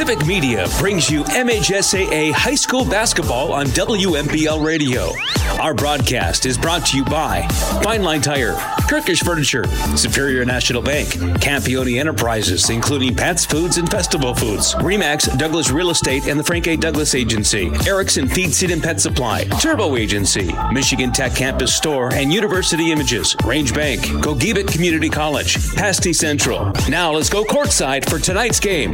Civic Media brings you MHSAA High School Basketball on WMPL Radio. Our broadcast is brought to you by Fine Line Tire, Kirkish Furniture, Superior National Bank, Campione Enterprises, including Pat's Foods and Festival Foods, Remax Douglas Real Estate and the Frank A. Douglas Agency, Erickson Feed Seed and Pet Supply, Turbo Agency, Michigan Tech Campus Store and University Images, Range Bank, Gogebic Community College, Pasty Central. Now let's go courtside for tonight's game.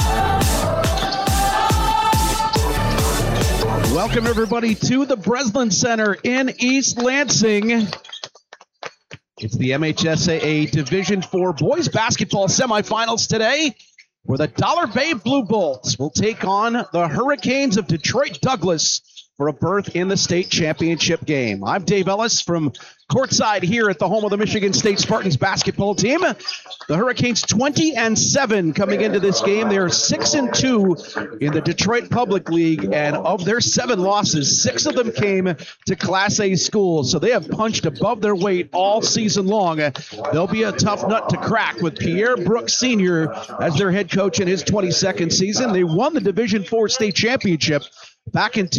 Welcome, everybody, to the Breslin Center in East Lansing. It's the MHSAA Division IV Boys Basketball Semifinals today, where the Dollar Bay Blue Bolts will take on the Hurricanes of Detroit Douglas for a berth in the state championship game. I'm Dave Ellis from courtside here at the home of the Michigan State Spartans basketball team. The Hurricanes 20-7 coming into this game. They are 6-2 in the Detroit Public League, and of their 7 losses, 6 of them came to Class A schools. So they have punched above their weight all season long. They'll be a tough nut to crack with Pierre Brooks Sr. as their head coach in his 22nd season. They won the Division IV state championship back in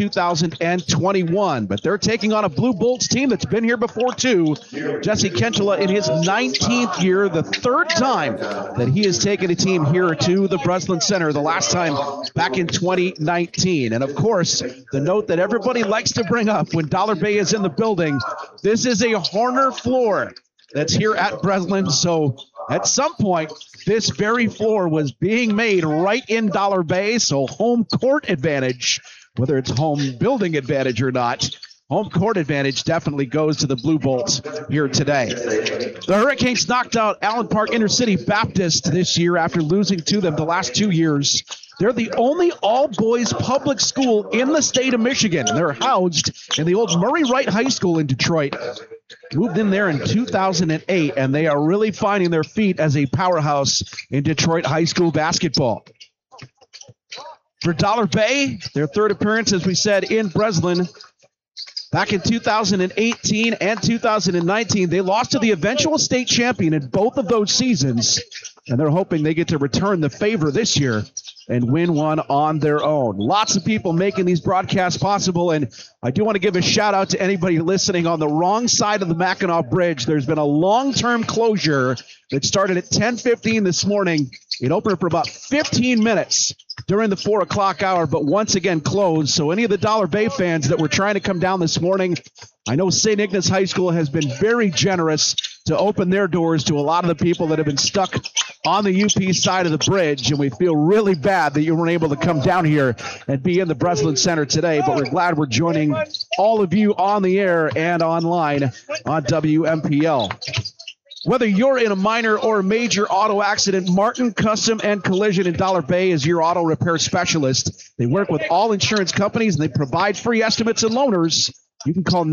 2021, but they're taking on a Blue Bolts team that's been here before too. Jesse Kentula in his 19th year, the third time that he has taken a team here to the Breslin Center, the last time back in 2019. And of course, the note that everybody likes to bring up when Dollar Bay is in the building, this is a Horner floor that's here at Breslin. So at some point, this very floor was being made right in Dollar Bay, so home court advantage, whether it's home building advantage or not, home court advantage definitely goes to the Blue Bolts here today. The Hurricanes knocked out Allen Park Intercity Baptist this year after losing to them the last 2 years. They're the only all-boys public school in the state of Michigan. They're housed in the old Murray Wright High School in Detroit. Moved in there in 2008, and they are really finding their feet as a powerhouse in Detroit high school basketball. For Dollar Bay, their third appearance, as we said, in Breslin. Back in 2018 and 2019, they lost to the eventual state champion in both of those seasons, and they're hoping they get to return the favor this year and win one on their own. Lots of people making these broadcasts possible, and I do want to give a shout-out to anybody listening on the wrong side of the Mackinac Bridge. There's been a long-term closure that started at 10:15 this morning. It opened for about 15 minutes during the 4 o'clock hour, but once again closed. So any of the Dollar Bay fans that were trying to come down this morning, I know St. Ignace High School has been very generous to open their doors to a lot of the people that have been stuck on the UP side of the bridge, and we feel really bad that you weren't able to come down here and be in the Breslin Center today, but we're glad we're joining all of you on the air and online on WMPL. Whether you're in a minor or major auto accident, Martin Custom and Collision in Dollar Bay is your auto repair specialist. They work with all insurance companies, and they provide free estimates and loaners. You can call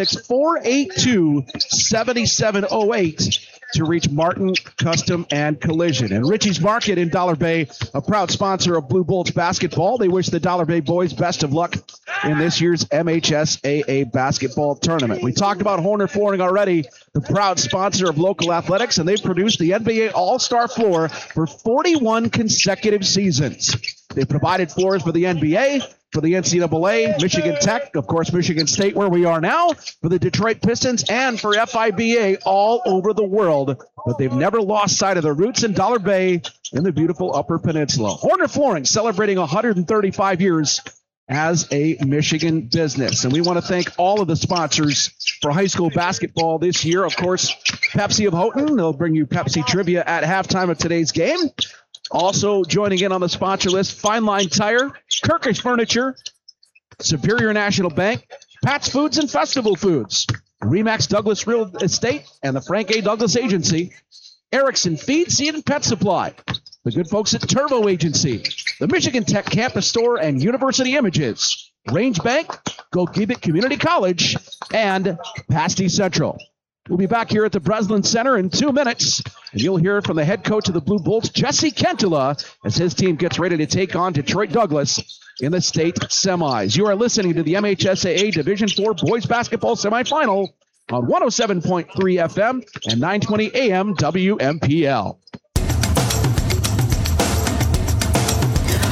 906-482-7708 to reach Martin Custom and Collision. And Richie's Market in Dollar Bay, a proud sponsor of Blue Bolts basketball. They wish the Dollar Bay boys best of luck in this year's MHSAA basketball tournament. We talked about Horner Flooring already, the proud sponsor of local athletics, and they've produced the NBA All-Star floor for 41 consecutive seasons. They've provided floors for the NBA, for the NCAA, Michigan Tech, of course, Michigan State, where we are now, for the Detroit Pistons, and for FIBA all over the world. But they've never lost sight of their roots in Dollar Bay in the beautiful Upper Peninsula. Horner Flooring celebrating 135 years as a Michigan business. And we want to thank all of the sponsors for high school basketball this year. Of course, Pepsi of Houghton. They'll bring you Pepsi trivia at halftime of today's game. Also joining in on the sponsor list, Fine Line Tire, Kirkish Furniture, Superior National Bank, Pat's Foods and Festival Foods, Remax Douglas Real Estate, and the Frank A. Douglas Agency, Erickson Feed Seed and Pet Supply, the good folks at Turbo Agency, the Michigan Tech Campus Store and University Images, Range Bank, Gogebic Community College, and Pasty Central. We'll be back here at the Breslin Center in 2 minutes, and you'll hear from the head coach of the Blue Bolts, Jesse Kentula, as his team gets ready to take on Detroit Douglas in the state semis. You are listening to the MHSAA Division IV Boys Basketball Semifinal on 107.3 FM and 920 AM WMPL.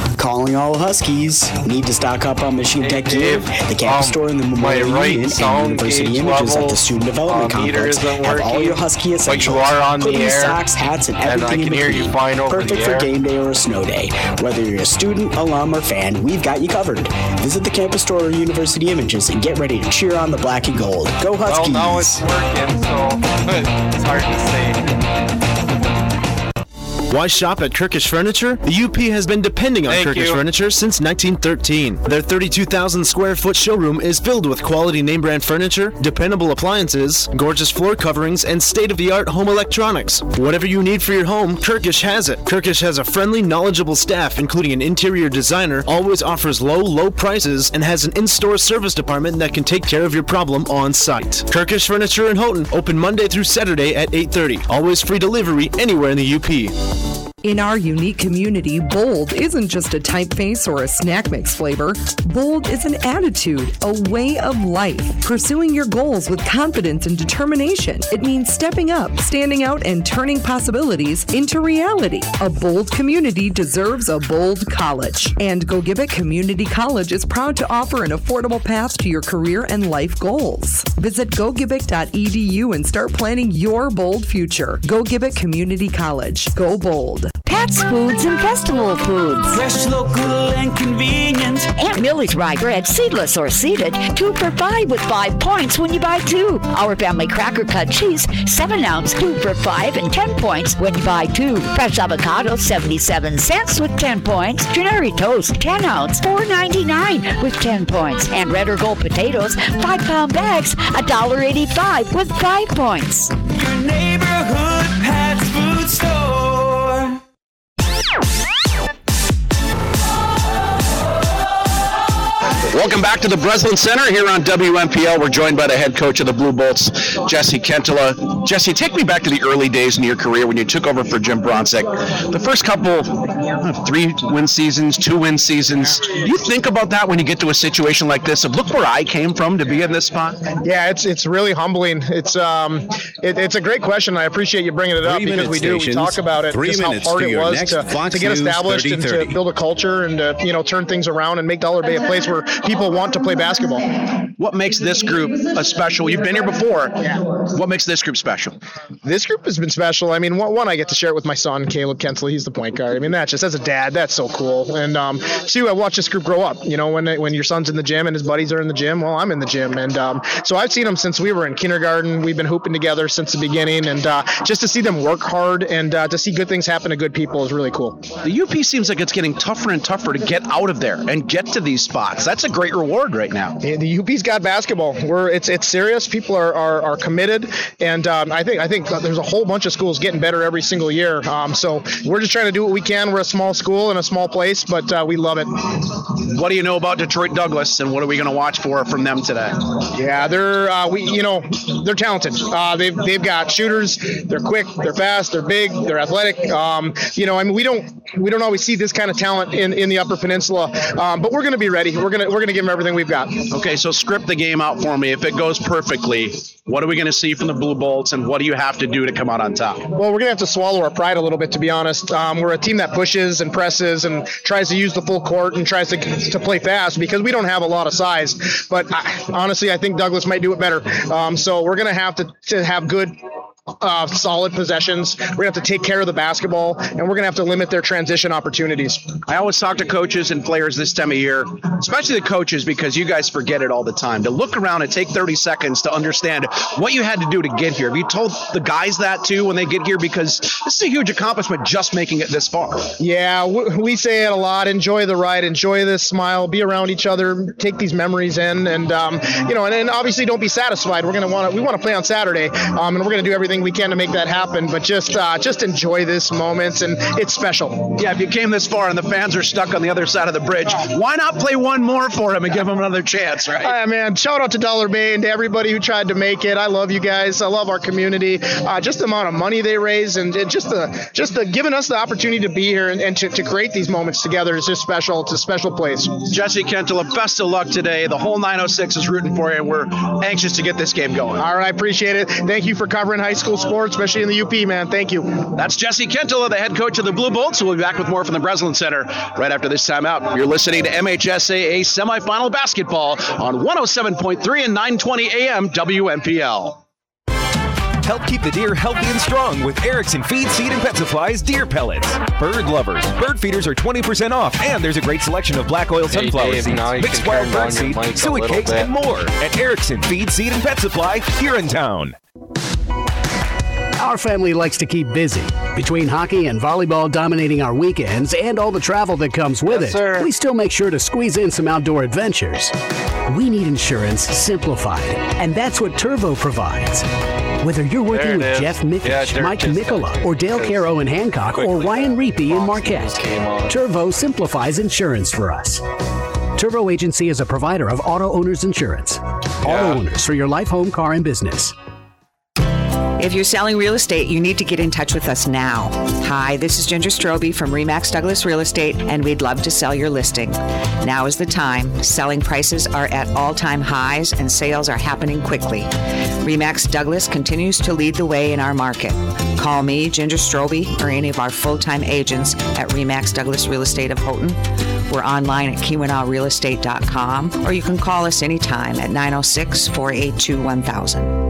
Calling all Huskies. Need to stock up on Michigan Tech gear? The campus store in the Memorial Union and University Images at the Student Development Complex have all your Husky essentials. But you are on the hoodies, air, socks, hats, and everything and I can hear you flying over Perfect the air. for game day or a snow day. Whether you're a student, alum, or fan, we've got you covered. Visit the campus store or University Images and get ready to cheer on the black and gold. Go Huskies! Well, now it's working, so it's hard to say. Why shop at Kirkish Furniture? The UP has been depending on Kirkish Furniture since 1913. Their 32,000 square foot showroom is filled with quality name brand furniture, dependable appliances, gorgeous floor coverings, and state-of-the-art home electronics. Whatever you need for your home, Kirkish has it. Kirkish has a friendly, knowledgeable staff, including an interior designer, always offers low prices, and has an in-store service department that can take care of your problem on site. Kirkish Furniture in Houghton, open Monday through Saturday at 8:30. Always free delivery anywhere in the UP. In our unique community, bold isn't just a typeface or a snack mix flavor. Bold is an attitude, a way of life, pursuing your goals with confidence and determination. It means stepping up, standing out, and turning possibilities into reality. A bold community deserves a bold college. And Gogibic Community College is proud to offer an affordable path to your career and life goals. Visit gogibic.edu and start planning your bold future. Gogibic Community College. Go bold. Pat's Foods and Festival Foods. Fresh, local, and convenient. Aunt Millie's rye bread, seedless or seeded, 2 for $5 with 5 points when you buy 2. Our family cracker cut cheese, 7 ounce, 2 for $5 and 10 points when you buy 2. Fresh avocado, 77 cents with 10 points. Canary toast, 10 ounce, $4.99 with 10 points. And red or gold potatoes, 5-pound bags, $1.85 with 5 points. Your neighborhood Pat's Food Store. Welcome back to the Breslin Center here on WMPL. We're joined by the head coach of the Blue Bolts, Jesse Kentola. Jesse, take me back to the early days in your career when you took over for Jim Bronczek. The first couple, 3-win seasons, 2-win seasons. Do you think about that when you get to a situation like this of look where I came from to be in this spot? Yeah, it's really humbling. It's a great question. I appreciate you bringing it up because we do. We talk about it, just how hard it was to get established and to build a culture and to turn things around and make Dollar Bay a place where people want to play basketball. What makes this group a special? You've been here before. Yeah. What makes this group special? This group has been special. I mean, one, I get to share it with my son, Caleb Kensler. He's the point guard. I mean, that's just, as a dad, that's so cool. And 2, I watched this group grow up. You know, when your son's in the gym and his buddies are in the gym, well, I'm in the gym. And so I've seen them since we were in kindergarten. We've been hooping together since the beginning. And just to see them work hard and to see good things happen to good people is really cool. The UP seems like it's getting tougher and tougher to get out of there and get to these spots. That's a great reward right now. Yeah, the UP's got basketball. It's serious. People are committed, and I think there's a whole bunch of schools getting better every single year. So we're just trying to do what we can. We're a small school in a small place, but we love it. What do you know about Detroit Douglas, and what are we going to watch for from them today? Yeah, they're talented. They've got shooters. They're quick. They're fast. They're big. They're athletic. We don't always see this kind of talent in the Upper Peninsula, but we're going to be ready. We're gonna give them everything we've got. Okay, so script the game out for me. If it goes perfectly, what are we going to see from the Blue Bolts, and what do you have to do to come out on top? Well, we're going to have to swallow our pride a little bit, to be honest. We're a team that pushes and presses and tries to use the full court and tries to play fast because we don't have a lot of size. But honestly, I think Douglas might do it better. So we're going to have to have good solid possessions. We're going to have to take care of the basketball, and we're going to have to limit their transition opportunities. I always talk to coaches and players this time of year, especially the coaches, because you guys forget it all the time, to look around and take 30 seconds to understand what you had to do to get here. Have you told the guys that too when they get here? Because this is a huge accomplishment just making it this far. Yeah, we say it a lot. Enjoy the ride. Enjoy this smile. Be around each other. Take these memories in. And, and obviously don't be satisfied. We want to play on Saturday, and we're going to do everything we can to make that happen, but just enjoy this moment, and it's special. Yeah, if you came this far and the fans are stuck on the other side of the bridge, why not play one more for them and give them another chance, right? Man, shout out to Dollar Bay and to everybody who tried to make it. I love you guys. I love our community. Just the amount of money they raise and just the giving us the opportunity to be here and to create these moments together is just special. It's a special place. Jesse Kentola, best of luck today. The whole 906 is rooting for you, and we're anxious to get this game going. All right, appreciate it. Thank you for covering high school school sports, especially in the UP, man. Thank you. That's Jesse Kentola, the head coach of the Blue Bolts. We'll be back with more from the Breslin Center right after this timeout. You're listening to MHSAA semifinal basketball on 107.3 and 920 AM WMPL. Help keep the deer healthy and strong with Erickson Feed, Seed, and Pet Supplies deer pellets. Bird lovers, bird feeders are 20% off, and there's a great selection of black oil sunflower seeds, mixed wild bird seed, suet cakes, and more at Erickson Feed, Seed, and Pet Supply here in town. Our family likes to keep busy. Between hockey and volleyball dominating our weekends and all the travel that comes with it, we still make sure to squeeze in some outdoor adventures. We need insurance simplified, and that's what Turvo provides. Whether you're working with Jeff Mikic, Mike Mikola, or Dale Caro in Hancock, or Ryan Reapy in Marquette, Turvo simplifies insurance for us. Turvo Agency is a provider of auto owners insurance. Auto owners for your life, home, car, and business. If you're selling real estate, you need to get in touch with us now. Hi, this is Ginger Strobe from RE/MAX Douglas Real Estate, and we'd love to sell your listing. Now is the time. Selling prices are at all-time highs, and sales are happening quickly. RE/MAX Douglas continues to lead the way in our market. Call me, Ginger Strobe, or any of our full-time agents at RE/MAX Douglas Real Estate of Houghton. We're online at KeweenawRealEstate.com, or you can call us anytime at 906-482-1000.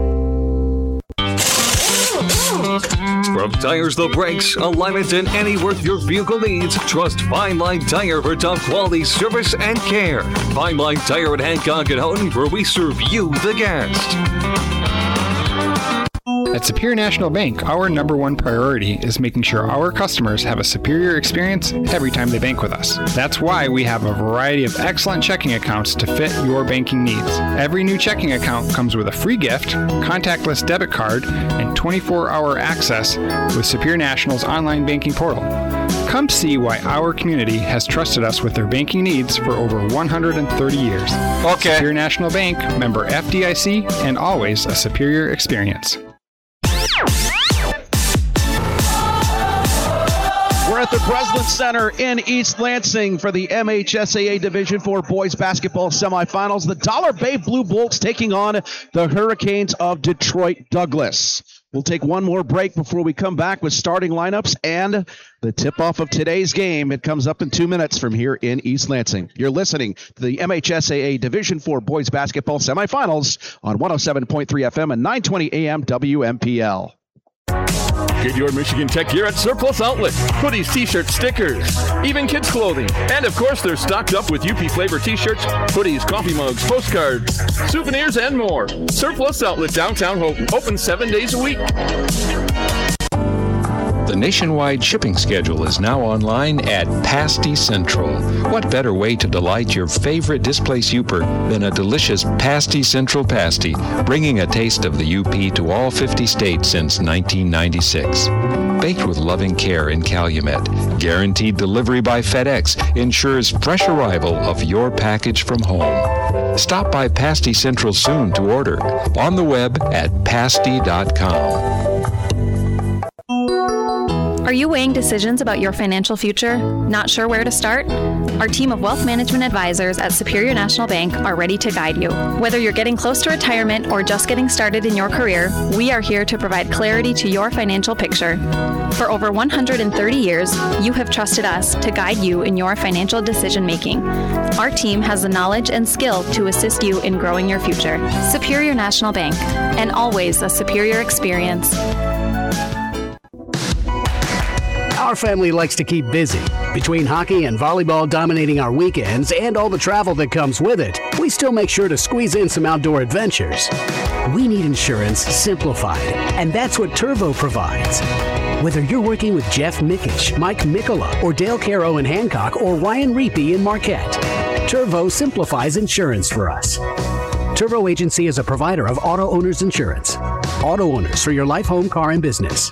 From tires to brakes, alignment, and any work your vehicle needs, trust Fine Line Tire for top quality service and care. Fine Line Tire at Hancock and Houghton, where we serve you, the guest. At Superior National Bank, our number one priority is making sure our customers have a superior experience every time they bank with us. That's why we have a variety of excellent checking accounts to fit your banking needs. Every new checking account comes with a free gift, contactless debit card, and 24-hour access with Superior National's online banking portal. Come see why our community has trusted us with their banking needs for over 130 years. Okay. Superior National Bank, member FDIC, and always a superior experience. We're at the Breslin Center in East Lansing for the MHSAA Division IV Boys Basketball Semifinals. The Dollar Bay Blue Bolts taking on the Hurricanes of Detroit Douglas. We'll take one more break before we come back with starting lineups and the tip-off of today's game. It comes up in 2 minutes from here in East Lansing. You're listening to the MHSAA Division IV Boys Basketball Semifinals on 107.3 FM and 920 AM WMPL. Get your Michigan Tech gear at Surplus Outlet. Hoodies, t-shirts, stickers, even kids' clothing. And, of course, they're stocked up with UP flavor t-shirts, hoodies, coffee mugs, postcards, souvenirs, and more. Surplus Outlet, downtown Houghton, open 7 days a week. The nationwide shipping schedule is now online at Pasty Central. What better way to delight your favorite displaced Youper than a delicious Pasty Central pasty, bringing a taste of the UP to all 50 states since 1996. Baked with loving care in Calumet, guaranteed delivery by FedEx ensures fresh arrival of your package from home. Stop by Pasty Central soon to order. On the web at pasty.com. Are you weighing decisions about your financial future? Not sure where to start? Our team of wealth management advisors at Superior National Bank are ready to guide you. Whether you're getting close to retirement or just getting started in your career, we are here to provide clarity to your financial picture. For over 130 years, you have trusted us to guide you in your financial decision making. Our team has the knowledge and skill to assist you in growing your future. Superior National Bank, and always a superior experience. Our family likes to keep busy. Between hockey and volleyball dominating our weekends and all the travel that comes with it, we still make sure to squeeze in some outdoor adventures. We need insurance simplified, and that's what Turvo provides. Whether you're working with Jeff Mikic, Mike Mikola, or Dale Caro in Hancock, or Ryan Reapy in Marquette, Turvo simplifies insurance for us. Turvo Agency is a provider of auto owners insurance. Auto owners for your life, home, car, and business.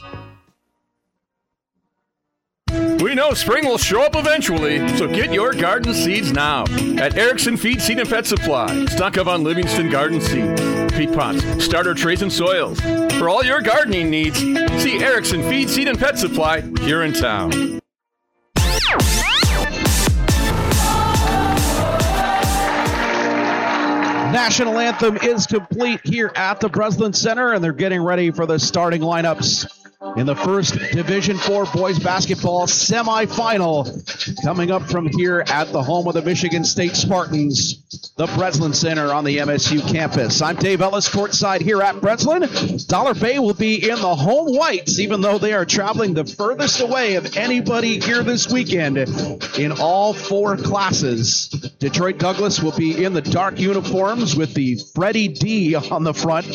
We know spring will show up eventually, so get your garden seeds now at Erickson Feed, Seed, and Pet Supply. Stock up on Livingston Garden Seed, peat pots, starter trays, and soils. For all your gardening needs, see Erickson Feed, Seed, and Pet Supply here in town. national anthem is complete here at the Breslin Center, and they're getting ready for the starting lineups in the first Division IV boys basketball semifinal coming up from here at the home of the Michigan State Spartans, the Breslin Center on the MSU campus. I'm Dave Ellis, courtside here at Breslin. Dollar Bay will be in the home whites, even though they are traveling the furthest away of anybody here this weekend in all 4 classes. Detroit Douglas will be in the dark uniforms with the Freddie D on the front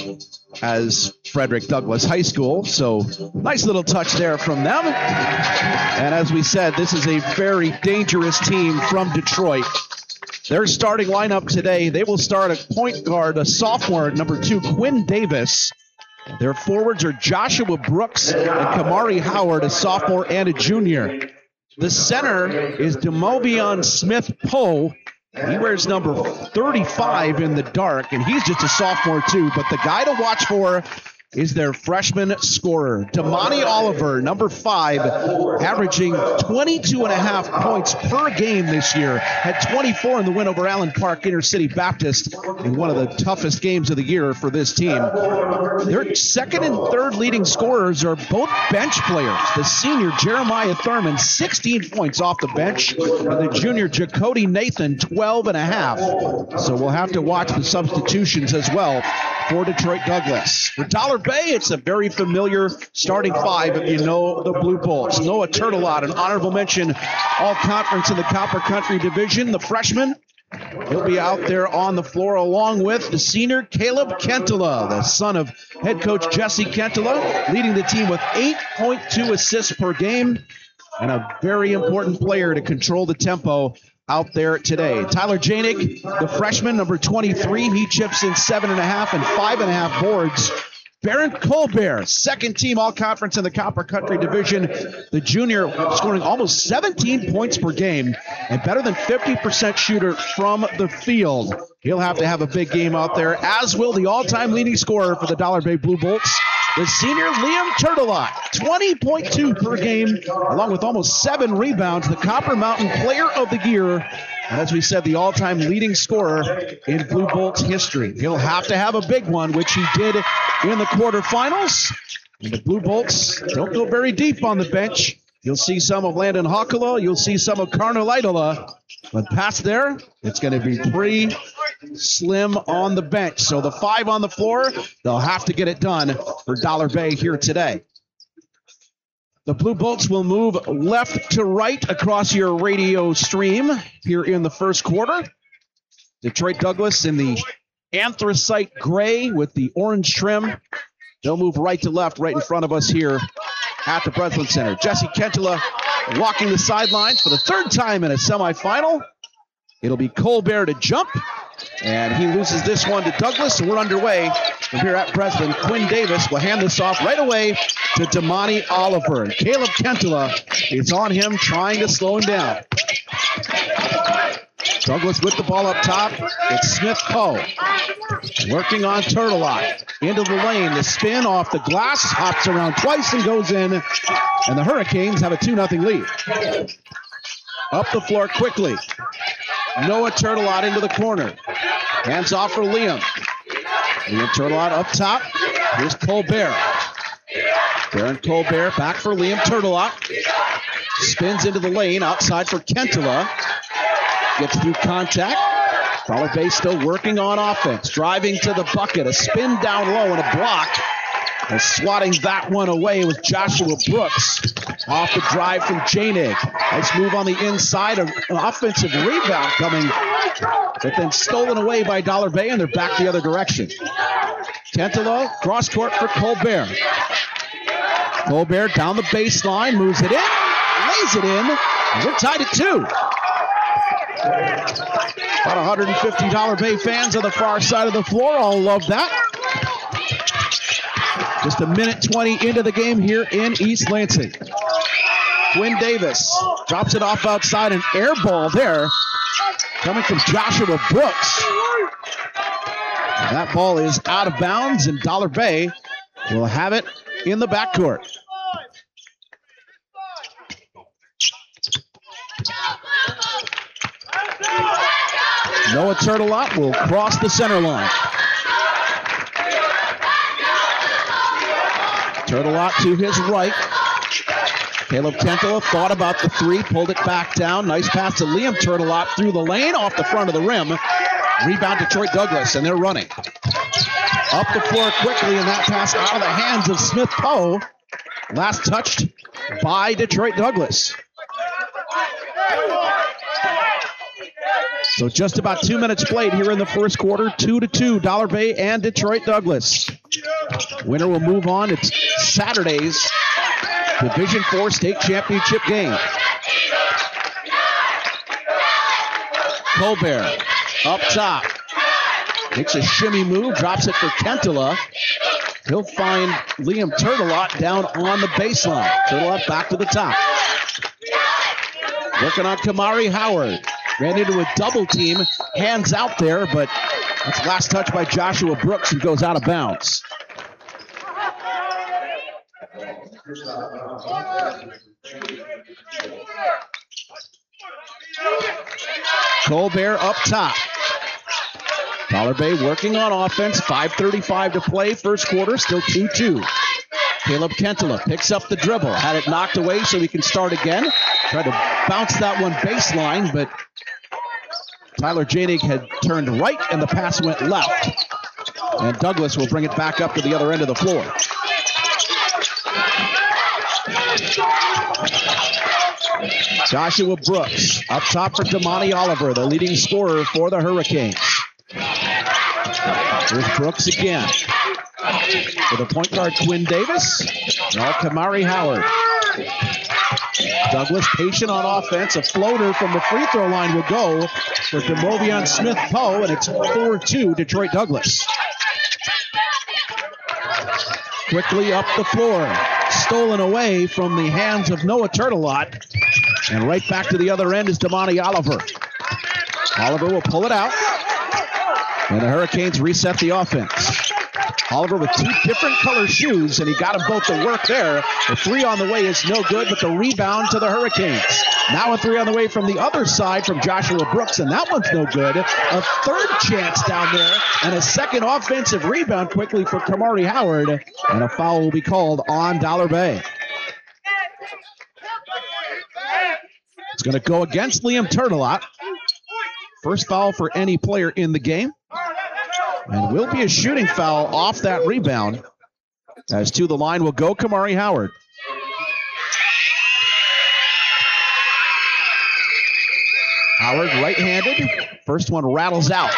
as Frederick Douglass High School. So nice little touch there from them. And as we said, this is a very dangerous team from Detroit. Their starting lineup today, they will start a point guard, a sophomore, number 2, Quinn Davis. Their forwards are Joshua Brooks and Kamari Howard, a sophomore and a junior. The center is Demobion Smith-Poe. He wears number 35 in the dark, and he's just a sophomore too. But the guy to watch for is their freshman scorer, Damani Oliver, number 5, averaging 22.5 points per game this year. Had 24 in the win over Allen Park Intercity Baptist in one of the toughest games of the year for this team. Their second and third leading scorers are both bench players. The senior, Jeremiah Thurman, 16 points off the bench, and the junior, Jacody Nathan, 12.5. So we'll have to watch the substitutions as well for Detroit Douglas. For Dollar Bay, it's a very familiar starting 5 if you know the Blue Bolts. Noah Turtelot, an honorable mention all-conference in the Copper Country Division. The freshman, he'll be out there on the floor along with the senior, Caleb Kentala, the son of head coach Jesse Kentala, leading the team with 8.2 assists per game and a very important player to control the tempo out there today. Tyler Janik, the freshman, number 23, he chips in 7.5 and 5.5 boards. Barron Colbert, second team all-conference in the Copper Country Division. The junior scoring almost 17 points per game and better than 50% shooter from the field. He'll have to have a big game out there, as will the all-time leading scorer for the Dollar Bay Blue Bolts, the senior Liam Turtelot, 20.2 per game, along with almost 7 rebounds, the Copper Mountain Player of the Year. And as we said, the all-time leading scorer in Blue Bolts history. He'll have to have a big one, which he did in the quarterfinals. And the Blue Bolts don't go very deep on the bench. You'll see some of Landon Hakala. You'll see some of Karna Lidala. But past there, it's going to be pretty slim on the bench. So the 5 on the floor, they'll have to get it done for Dollar Bay here today. The Blue Bolts will move left to right across your radio stream here in the first quarter. Detroit Douglas in the anthracite gray with the orange trim. They'll move right to left right in front of us here at the Breslin Center. Jesse Kentala walking the sidelines for the 3rd time in a semifinal. It'll be Colbert to jump, and he loses this one to Douglas, and we're underway from here at Breslin. Quinn Davis will hand this off right away to Damani Oliver. And Caleb Kentala is on him, trying to slow him down. Douglas with the ball up top. It's Smith-Poe working on Turtelot. Into the lane. The spin off the glass. Hops around twice and goes in. And the Hurricanes have a 2-0 lead. Up the floor quickly. Noah Turtelot into the corner. Hands off for Liam. Liam Turtelot up top. Here's Colbert. Barron Colbert back for Liam Turtelot. Spins into the lane outside for Kentala. Gets through contact. Dollar Bay still working on offense. Driving to the bucket. A spin down low and a block. And swatting that one away with Joshua Brooks. Off the drive from Janig. Nice move on the inside. An offensive rebound coming. But then stolen away by Dollar Bay, and they're back the other direction. Kentala, cross court for Colbert. Colbert down the baseline, moves it in, lays it in, and we're tied at 2. About 150 Dollar Bay fans on the far side of the floor. All love that. Just a minute 20 into the game here in East Lansing. Quinn Davis drops it off outside, an air ball there coming from Joshua Brooks. And that ball is out of bounds, and Dollar Bay will have it in the backcourt. Noah Turtelot will cross the center line. Turtelot to his right. Caleb Kentola thought about the three, pulled it back down. Nice pass to Liam Turtelot through the lane, off the front of the rim. Rebound Detroit Douglas, and they're running. Up the floor quickly, and that pass out of the hands of Smith Poe. Last touched by Detroit Douglas. So just about 2 minutes played here in the first quarter. 2-2, Dollar Bay and Detroit Douglas. Winner will move on. It's Saturday's Division IV state championship game. Colbert up top. Makes a shimmy move, drops it for Kentola. He'll find Liam Turtelot down on the baseline. Turtelot back to the top. Working on Kamari Howard. Ran into a double team. Hands out there, but that's last touch by Joshua Brooks, who goes out of bounds. Colbert up top. Dollar Bay working on offense. 5:35 to play. First quarter, still 2-2. Caleb Kentola picks up the dribble. Had it knocked away so he can start again. Tried to bounce that one baseline, but Tyler Janig had turned right and the pass went left. And Douglas will bring it back up to the other end of the floor. Joshua Brooks up top for Damani Oliver, the leading scorer for the Hurricanes. Here's Brooks again. For the point guard, Quinn Davis. Now Kamari Howard. Douglas patient on offense. A floater from the free throw line will go for Demovion Smith Poe, and it's 4-2 Detroit Douglas. Quickly up the floor. Stolen away from the hands of Noah Turtelot. And right back to the other end is Damani Oliver. Oliver will pull it out. And the Hurricanes reset the offense. Oliver with two different color shoes, and he got them both to work there. The three on the way is no good, but the rebound to the Hurricanes. Now a three on the way from the other side from Joshua Brooks, and that one's no good. A third chance down there, and a second offensive rebound quickly for Kamari Howard, and a foul will be called on Dollar Bay. It's going to go against Liam Turtelot. First foul for any player in the game. And will be a shooting foul off that rebound. As to the line will go Kamari Howard. Howard right-handed. First one rattles out.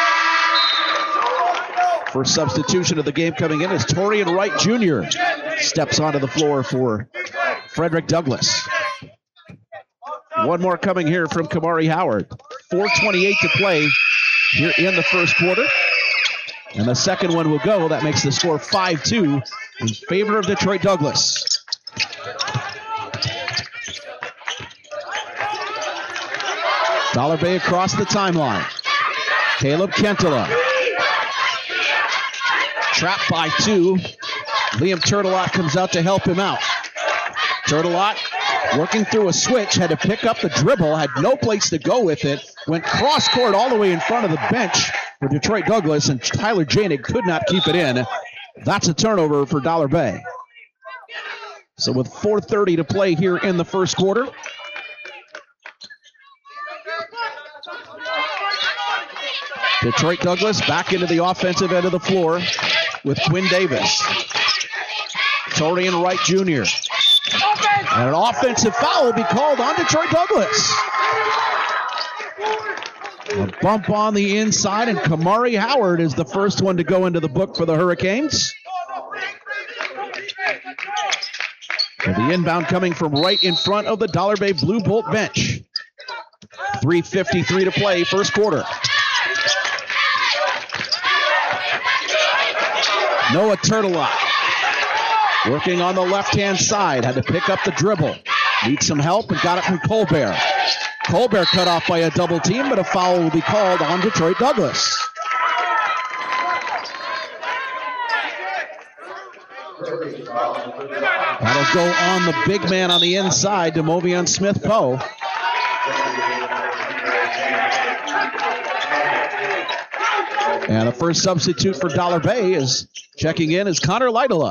First substitution of the game coming in is Torian Wright Jr. Steps onto the floor for Frederick Douglass. One more coming here from Kamari Howard. 4:28 to play here in the first quarter. And the second one will go. That makes the score 5-2 in favor of Detroit Douglas. Dollar Bay across the timeline. Caleb Kentola. Trapped by two. Liam Turtelot comes out to help him out. Turtelot working through a switch, had to pick up the dribble, had no place to go with it, went cross court all the way in front of the bench for Detroit Douglas, and Tyler Janig could not keep it in. That's a turnover for Dollar Bay. So with 4:30 to play here in the first quarter, Detroit Douglas back into the offensive end of the floor with Quinn Davis. Torian Wright Jr. And an offensive foul will be called on Detroit Douglas. A bump on the inside, and Kamari Howard is the first one to go into the book for the Hurricanes. And the inbound coming from right in front of the Dollar Bay Blue Bolt bench. 3:53 to play, first quarter. Noah Turtelot working on the left-hand side, had to pick up the dribble. Needs some help and got it from Colbert. Colbert cut off by a double team, but a foul will be called on Detroit Douglas. That'll go on the big man on the inside, Demovion Smith Poe. And the first substitute for Dollar Bay is checking in is Connor Lydola.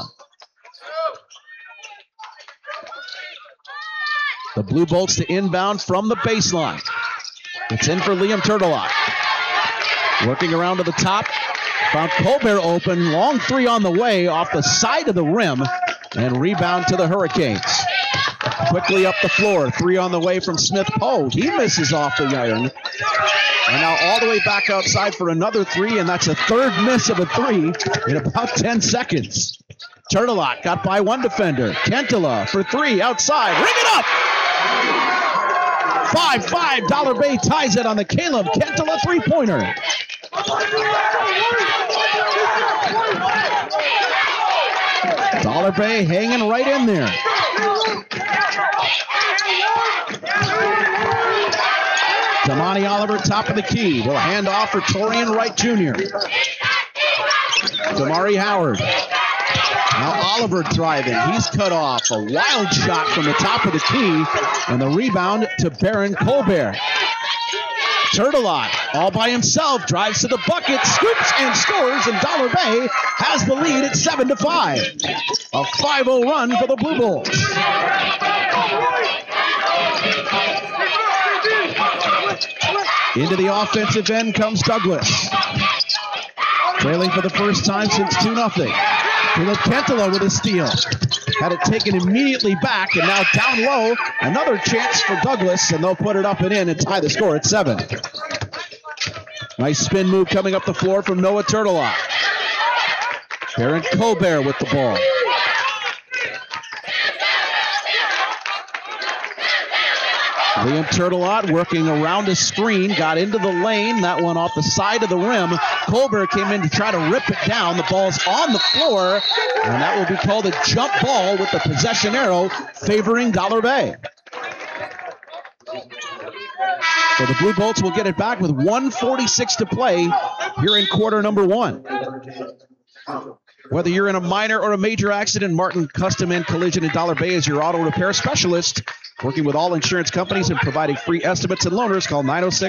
The Blue Bolts to inbound from the baseline. It's in for Liam Turtelot. Working around to the top. Found Colbert open. Long three on the way off the side of the rim. And rebound to the Hurricanes. Quickly up the floor. Three on the way from Smith Poe. He misses off the iron. And now all the way back outside for another three. And that's a third miss of a three in about 10 seconds. Turtelot got by one defender. Kentala for three outside. Ring it up! 5-5. Dollar Bay ties it on the Caleb Kentala three-pointer. Dollar Bay hanging right in there. Damani Oliver, top of the key. Will hand off for Torian Wright Jr. Damari Howard. Now Oliver driving. He's cut off. A wild shot from the top of the key. And the rebound to Baron Colbert. Turtelot, all by himself, drives to the bucket, scoops and scores, and Dollar Bay has the lead at 7-5. A 5-0 run for the Blue Bulls. Into the offensive end comes Douglas. Trailing for the first time since 2-0. Caleb Kentala with a steal. Had it taken immediately back, and now down low, another chance for Douglas, and they'll put it up and in and tie the score at 7. Nice spin move coming up the floor from Noah Turtelot. Baron Colbert with the ball. Liam Turtelot working around a screen, got into the lane. That one off the side of the rim. Colbert came in to try to rip it down. The ball's on the floor, and that will be called a jump ball with the possession arrow favoring Dollar Bay. So the Blue Bolts will get it back with 1:46 to play here in quarter number 1. Whether you're in a minor or a major accident, Martin Custom and Collision in Dollar Bay is your auto repair specialist. Working with all insurance companies and providing free estimates and loaners, call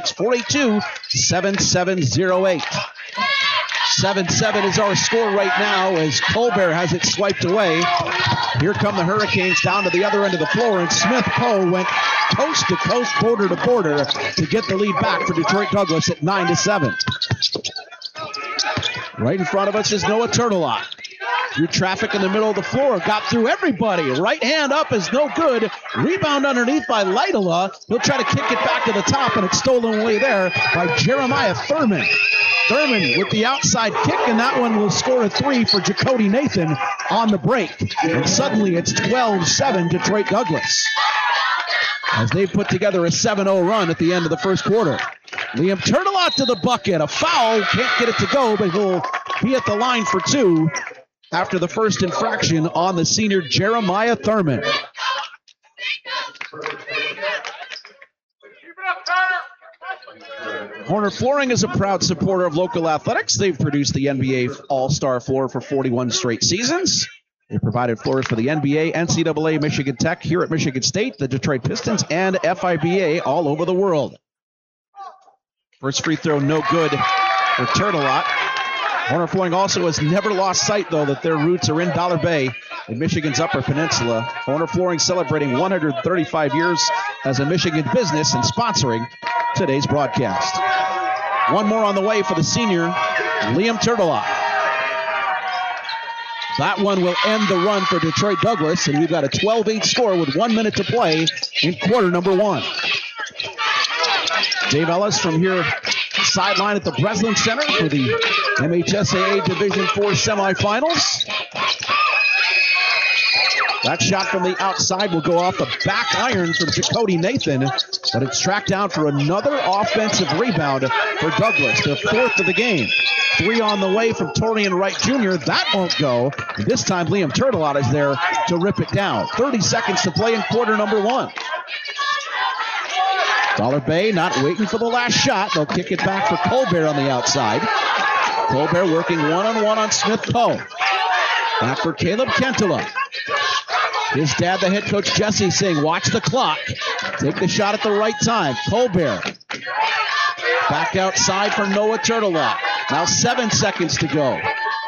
906-482-7708. 7-7 is our score right now as Colbert has it swiped away. Here come the Hurricanes down to the other end of the floor, and Smith Poe went coast to coast, border to border to get the lead back for Detroit Douglas at 9-7. Right in front of us is Noah Turtelot. Through traffic in the middle of the floor, got through everybody. Right hand up is no good. Rebound underneath by Lydola. He'll try to kick it back to the top, and it's stolen away there by Jeremiah Thurman. Thurman with the outside kick, and that one will score a three for Jacody Nathan on the break. And suddenly it's 12-7 Detroit Douglas, as they put together a 7-0 run at the end of the first quarter. Liam Turtelot to the bucket. A foul. Can't get it to go, but he'll be at the line for two after the first infraction on the senior Jeremiah Thurman. Horner Flooring is a proud supporter of local athletics. They've produced the NBA All-Star floor for 41 straight seasons. They provided floors for the NBA, NCAA, Michigan Tech, here at Michigan State, the Detroit Pistons, and FIBA all over the world. First free throw, no good for Turtelot. Horner Flooring also has never lost sight, though, that their roots are in Dollar Bay in Michigan's Upper Peninsula. Horner Flooring celebrating 135 years as a Michigan business and sponsoring today's broadcast. One more on the way for the senior, Liam Turtelot. That one will end the run for Detroit Douglas, and we've got a 12-8 score with 1 minute to play in quarter number 1. Dave Ellis from here sideline at the Breslin Center for the MHSAA Division IV semifinals. That shot from the outside will go off the back iron from Jacody Nathan, but it's tracked down for another offensive rebound for Douglas, the fourth of the game. Three on the way from Torian Wright Jr. That won't go. And this time Liam Turtelot is there to rip it down. 30 seconds to play in quarter number 1. Dollar Bay not waiting for the last shot. They'll kick it back for Colbert on the outside. Colbert working one-on-one on Smith Poe. Back for Caleb Kentala. His dad, the head coach, Jesse, saying, watch the clock. Take the shot at the right time. Colbert Back outside for Noah Turtelot. Now 7 seconds to go.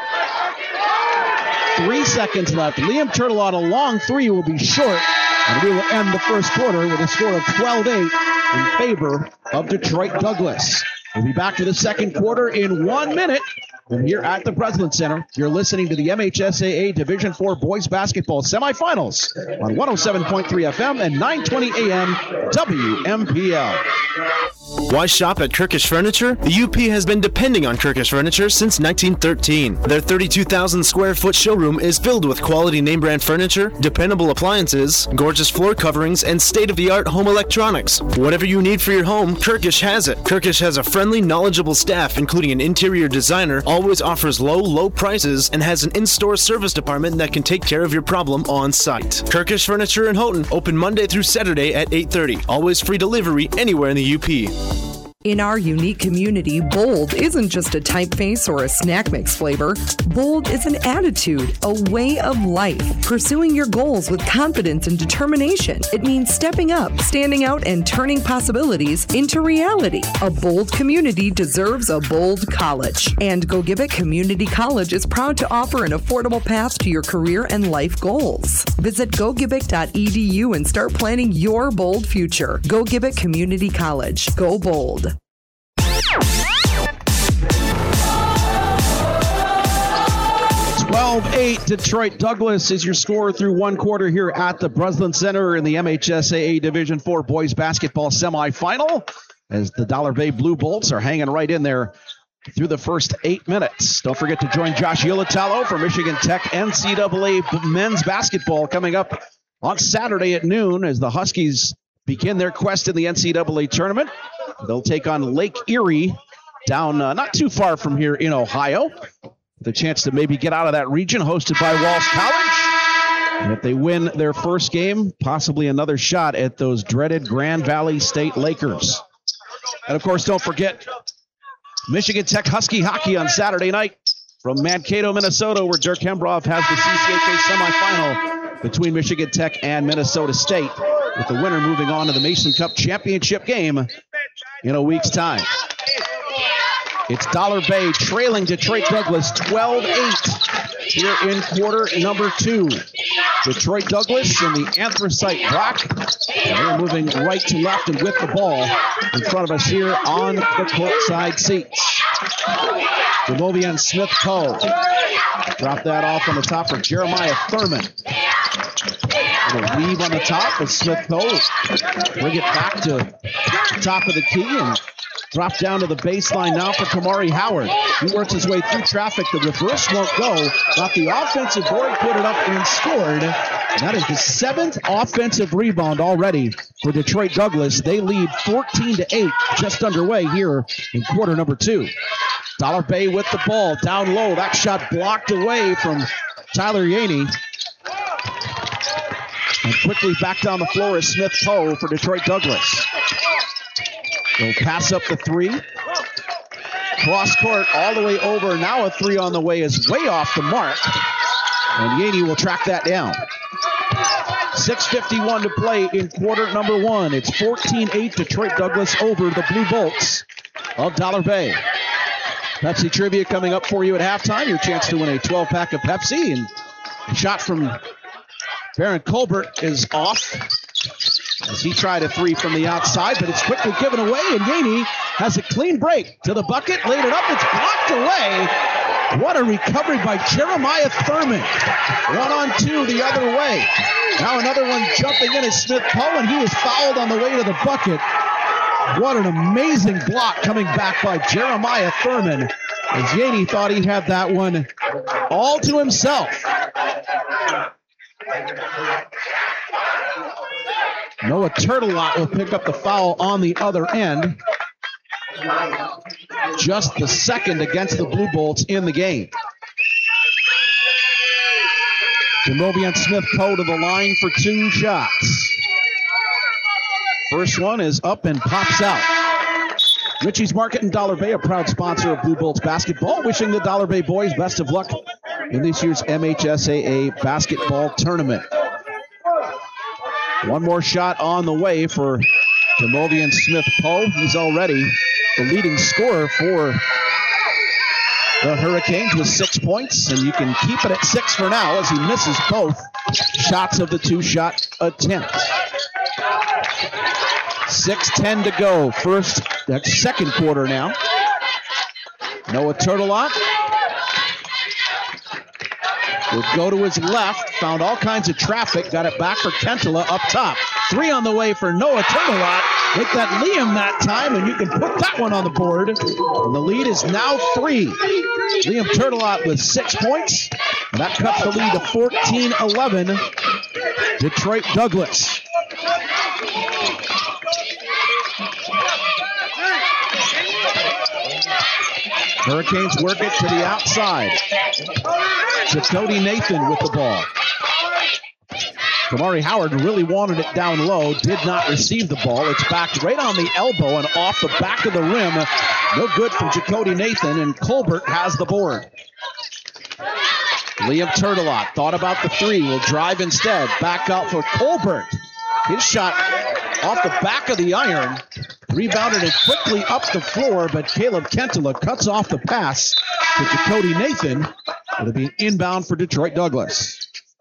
3 seconds left. Liam Turtelot, a long three, will be short. And we will end the first quarter with a score of 12-8 in favor of Detroit Douglas. We'll be back for the second quarter in 1 minute. And here at the Breslin Center, you're listening to the MHSAA Division IV Boys Basketball Semifinals on 107.3 FM and 920 AM WMPL. Why shop at Kirkish Furniture? The UP has been depending on Kirkish Furniture since 1913. Their 32,000 square foot showroom is filled with quality name brand furniture, dependable appliances, gorgeous floor coverings, and state-of-the-art home electronics. Whatever you need for your home, Kirkish has it. Kirkish has a friendly, knowledgeable staff, including an interior designer, always offers low prices, and has an in-store service department that can take care of your problem on site. Kirkish Furniture in Houghton, open Monday through Saturday at 8:30. Always free delivery anywhere in the UP. In our unique community, bold isn't just a typeface or a snack mix flavor. Bold is an attitude, a way of life, pursuing your goals with confidence and determination. It means stepping up, standing out, and turning possibilities into reality. A bold community deserves a bold college. And Gogebic Community College is proud to offer an affordable path to your career and life goals. Visit gogebic.edu and start planning your bold future. Gogebic Community College. Go bold. 12-8, Detroit Douglas is your score through one quarter here at the Breslin Center in the MHSAA Division IV Boys Basketball Semifinal, as the Dollar Bay Blue Bolts are hanging right in there through the first 8 minutes. Don't forget to join Josh Iulatalo for Michigan Tech NCAA men's basketball coming up on Saturday at noon as the Huskies begin their quest in the NCAA tournament. They'll take on Lake Erie down not too far from here in Ohio. The chance to maybe get out of that region, hosted by Walsh College. And if they win their first game, possibly another shot at those dreaded Grand Valley State Lakers. And, of course, don't forget Michigan Tech Husky hockey on Saturday night from Mankato, Minnesota, where Dirk Hembroff has the CCHA semifinal between Michigan Tech and Minnesota State, with the winner moving on to the Mason Cup championship game in a week's time. It's Dollar Bay trailing Detroit Douglas 12-8 here in quarter number 2. Detroit Douglas in the anthracite black. And they're moving right to left and with the ball in front of us here on the courtside seats. Demovian Smith-Poe. Drop that off on the top for Jeremiah Thurman. A weave on the top of Smith-Poe. Bring it back to the top of the key and drop down to the baseline now for Kamari Howard. He works his way through traffic. The reverse won't go. Got the offensive board, put it up and scored. That is the 7th offensive rebound already for Detroit Douglas. They lead 14-8, just underway here in quarter number 2. Dollar Bay with the ball down low. That shot blocked away from Tyler Yaney. And quickly back down the floor is Smith-Poe for Detroit Douglas. They'll pass up the three. Cross court all the way over. Now a three on the way is way off the mark. And Yaney will track that down. 6:51 to play in quarter number 1. It's 14-8 Detroit Douglas over the Blue Bolts of Dollar Bay. Pepsi trivia coming up for you at halftime. Your chance to win a 12-pack of Pepsi. And a shot from Baron Colbert is off as he tried a three from the outside, but it's quickly given away, and Yaney has a clean break to the bucket, laid it up, it's blocked away. What a recovery by Jeremiah Thurman. 1-on-2 the other way. Now another one jumping in is Smith-Poe, and he was fouled on the way to the bucket. What an amazing block coming back by Jeremiah Thurman, as Yaney thought he had that one all to himself. Noah Turtelot will pick up the foul on the other end. Just the second against the Blue Bolts in the game. Demovian Smith-Poe to the line for 2 shots. First one is up and pops out. Ritchie's Market and Dollar Bay, a proud sponsor of Blue Bolts basketball, wishing the Dollar Bay boys best of luck in this year's MHSAA basketball tournament. One more shot on the way for Demovian Smith-Poe, he's already the leading scorer for the Hurricanes with 6 points, and you can keep it at 6 for now as he misses both shots of the two-shot attempt. 6:10 to go. Second quarter now. Noah Turtelot will go to his left, found all kinds of traffic, got it back for Kentala up top. 3 on the way for Noah Turtelot. Make that Liam that time, and you can put that one on the board. And the lead is now 3. Liam Turtelot with 6 points. And that cuts the lead to 14-11. Detroit Douglas. Hurricanes work it to the outside. Jacody Nathan with the ball. Kamari Howard really wanted it down low, did not receive the ball. It's backed right on the elbow and off the back of the rim. No good from Jacody Nathan, and Colbert has the board. Liam Turtelot thought about the 3, will drive instead. Back out for Colbert. His shot off the back of the iron. Rebounded it quickly up the floor, but Caleb Kentala cuts off the pass to Jacody Nathan. It'll be an inbound for Detroit Douglas.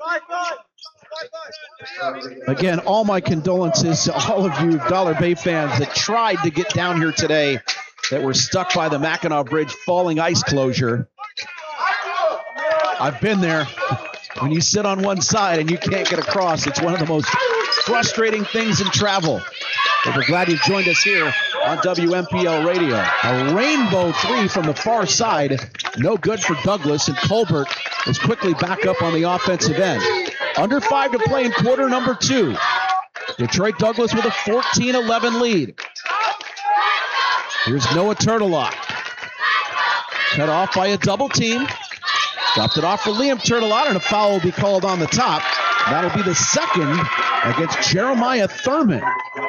Again, all my condolences to all of you Dollar Bay fans that tried to get down here today that were stuck by the Mackinac Bridge falling ice closure. I've been there. When you sit on one side and you can't get across, it's one of the most frustrating things in travel. But we're glad you've joined us here on WMPL Radio. A rainbow 3 from the far side. No good for Douglas, and Colbert is quickly back up on the offensive end. Under 5 to play in quarter number 2. Detroit Douglas with a 14-11 lead. Here's Noah Turtelot. Cut off by a double team. Dropped it off for Liam Turtelot, and a foul will be called on the top. That'll be the second against Jeremiah Thurman.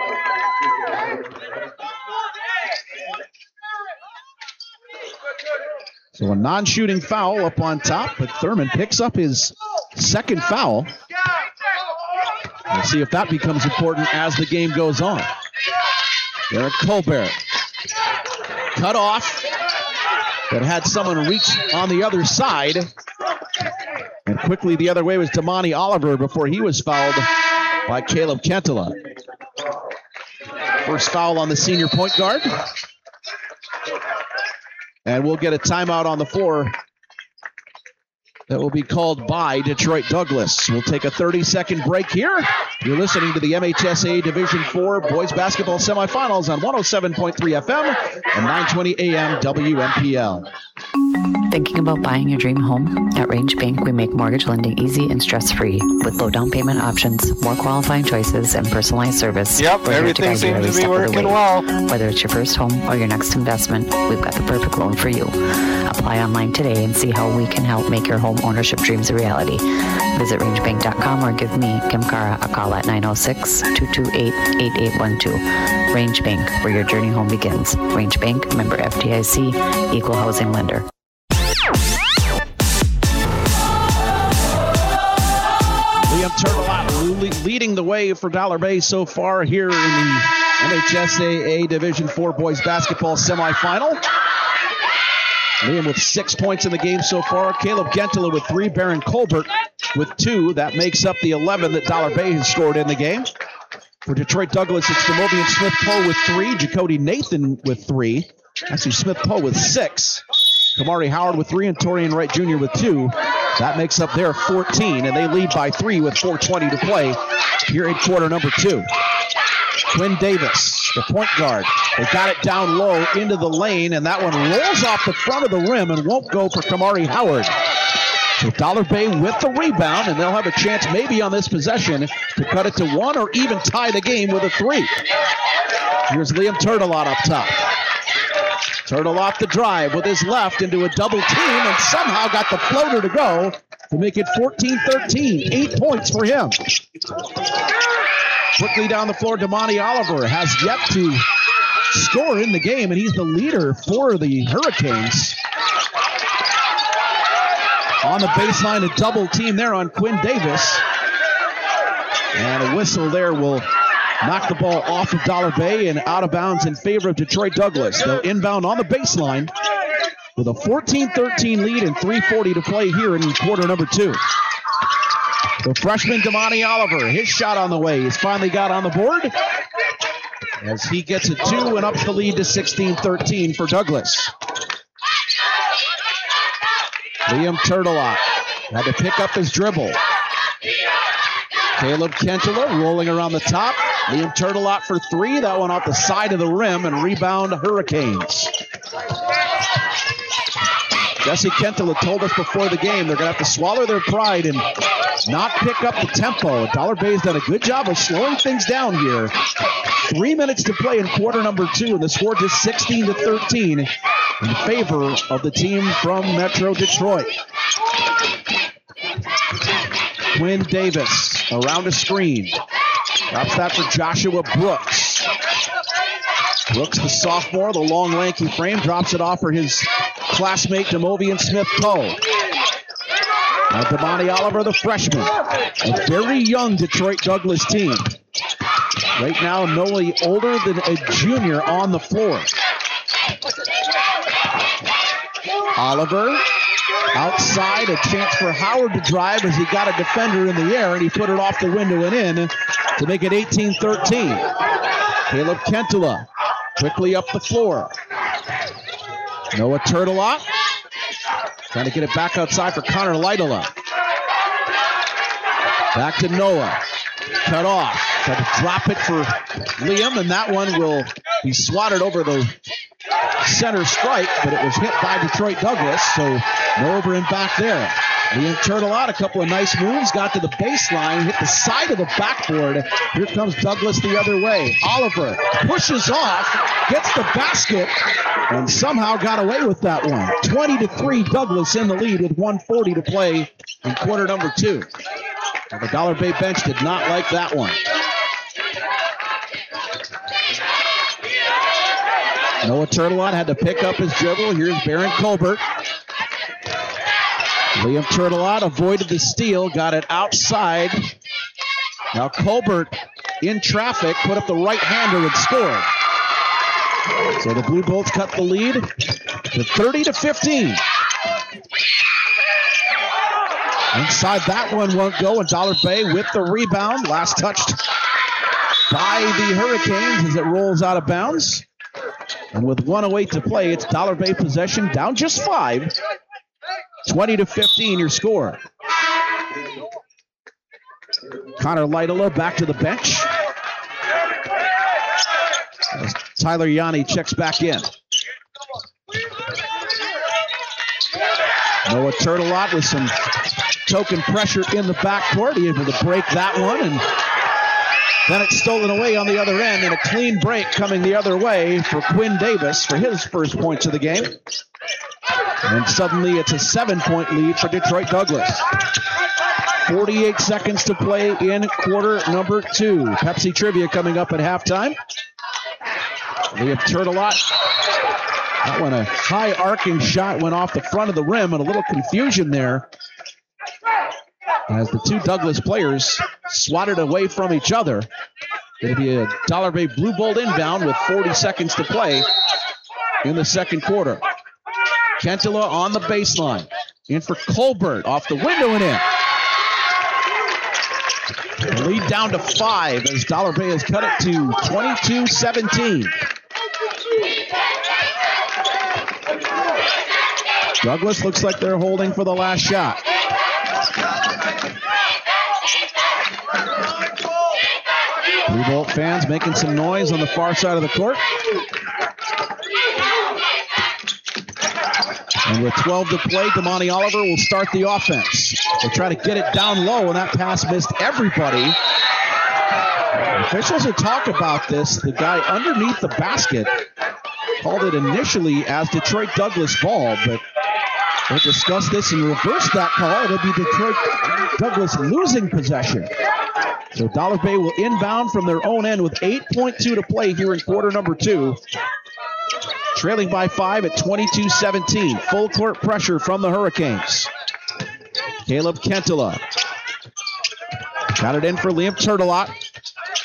So a non-shooting foul up on top, but Thurman picks up his second foul. We'll see if that becomes important as the game goes on. Derek Colbert. Cut off, but had someone reach on the other side. And quickly the other way was Damani Oliver before he was fouled by Caleb Kentala. First foul on the senior point guard. And we'll get a timeout on the floor that will be called by Detroit Douglas. We'll take a 30-second break here. You're listening to the MHSA Division IV Boys Basketball Semifinals on 107.3 FM and 920 AM WMPL. Thinking about buying your dream home? At Range Bank, we make mortgage lending easy and stress-free with low down payment options, more qualifying choices, and personalized service. Yep, everything seems to be working well. Whether it's your first home or your next investment, we've got the perfect loan for you. Apply online today and see how we can help make your home ownership dreams a reality. Visit rangebank.com or give me, Kim Cara, a call at 906-228-8812. Range Bank, where your journey home begins. Range Bank, member FDIC, equal housing lender. Liam Turtelot leading the way for Dollar Bay so far here in the MHSAA Division IV Boys Basketball Semifinal. Liam with 6 points in the game so far. Caleb Kentala with 3. Baron Colbert with 2. That makes up the 11 that Dollar Bay has scored in the game. For Detroit Douglas, it's Demovian Smith-Poe with 3. Jacody Nathan with 3. Actually, Smith-Poe with 6. Kamari Howard with 3 and Torian Wright Jr. with 2. That makes up their 14, and they lead by 3 with 4:20 to play here in quarter number 2. Quinn Davis, the point guard. They got it down low into the lane, and that one rolls off the front of the rim and won't go for Kamari Howard. So Dollar Bay with the rebound, and they'll have a chance maybe on this possession to cut it to 1 or even tie the game with a 3. Here's Liam Turtelot up top. Turtelot the drive with his left into a double team and somehow got the floater to go to make it 14-13. 8 points for him. Quickly down the floor, Damani Oliver has yet to score in the game, and he's the leader for the Hurricanes. On the baseline, a double team there on Quinn Davis. And a whistle there will knocked the ball off of Dollar Bay and out of bounds in favor of Detroit Douglas. They'll inbound on the baseline with a 14-13 lead and 3:40 to play here in quarter number 2. The freshman, Damani Oliver, his shot on the way. He's finally got on the board as he gets a 2 and ups the lead to 16-13 for Douglas. Liam Turtelot had to pick up his dribble. Caleb Kentula rolling around the top. Liam Turtelot for 3. That one off the side of the rim and rebound Hurricanes. Jesse Kentula told us before the game they're going to have to swallow their pride and not pick up the tempo. Dollar Bay's done a good job of slowing things down here. 3 minutes to play in quarter number 2, and the score just 16-13 in favor of the team from Metro Detroit. Quinn Davis around a screen. Drops that for Joshua Brooks. Brooks, the sophomore, the long, lanky frame, drops it off for his classmate, Demovian Smith-Poe. Now Damani Oliver, the freshman. A very young Detroit Douglas team. Right now, Noli older than a junior on the floor. Oliver outside, a chance for Howard to drive as he got a defender in the air, and he put it off the window and in to make it 18-13. Caleb Kentula quickly up the floor. Noah Turtelot trying to get it back outside for Connor Lytala. Back to Noah. Cut off. Tried to drop it for Liam, and that one will be swatted over the center stripe, but it was hit by Detroit Douglas, so no over and back there. Liam Turtelot, a couple of nice moves, got to the baseline, hit the side of the backboard. Here comes Douglas the other way. Oliver pushes off, gets the basket, and somehow got away with that one. 20-3, Douglas in the lead with 1:40 to play in quarter number 2. And the Dollar Bay bench did not like that one. Noah Turtelot had to pick up his dribble. Here's Baron Colbert. Liam Turtelot avoided the steal, got it outside. Now Colbert in traffic, put up the right-hander and scored. So the Blue Bolts cut the lead to 30-15. Inside that one won't go, and Dollar Bay with the rebound. Last touched by the Hurricanes as it rolls out of bounds. And with 1:08 to play, it's Dollar Bay possession, down just 5. 20-15 your score. Connor Lytala back to the bench. As Tyler Yanni checks back in. Noah Turtelot with some token pressure in the backcourt. He able to break that one, and then it's stolen away on the other end, and a clean break coming the other way for Quinn Davis for his first points of the game. And suddenly it's a 7-point lead for Detroit Douglas. 48 seconds to play in quarter number 2. Pepsi Trivia coming up at halftime. Liam Turtelot. That one, a high arcing shot, went off the front of the rim, and a little confusion there as the two Douglas players swatted away from each other. It'll be a Dollar Bay Blue Bolt inbound with 40 seconds to play in the second quarter. Kentula on the baseline. In for Colbert, off the window and in. The lead down to 5 as Dollar Bay has cut it to 22-17. Douglas looks like they're holding for the last shot. Blue Bolt fans making some noise on the far side of the court. And with 12 to play, Damani Oliver will start the offense. They try to get it down low, and that pass missed everybody. Officials will talk about this. The guy underneath the basket called it initially as Detroit Douglas ball, but we'll discuss this and reverse that call. It'll be Detroit Douglas losing possession. So Dollar Bay will inbound from their own end with 8.2 to play here in quarter number 2. Trailing by 5 at 22-17. Full court pressure from the Hurricanes. Caleb Kentula. Got it in for Liam Turtelot.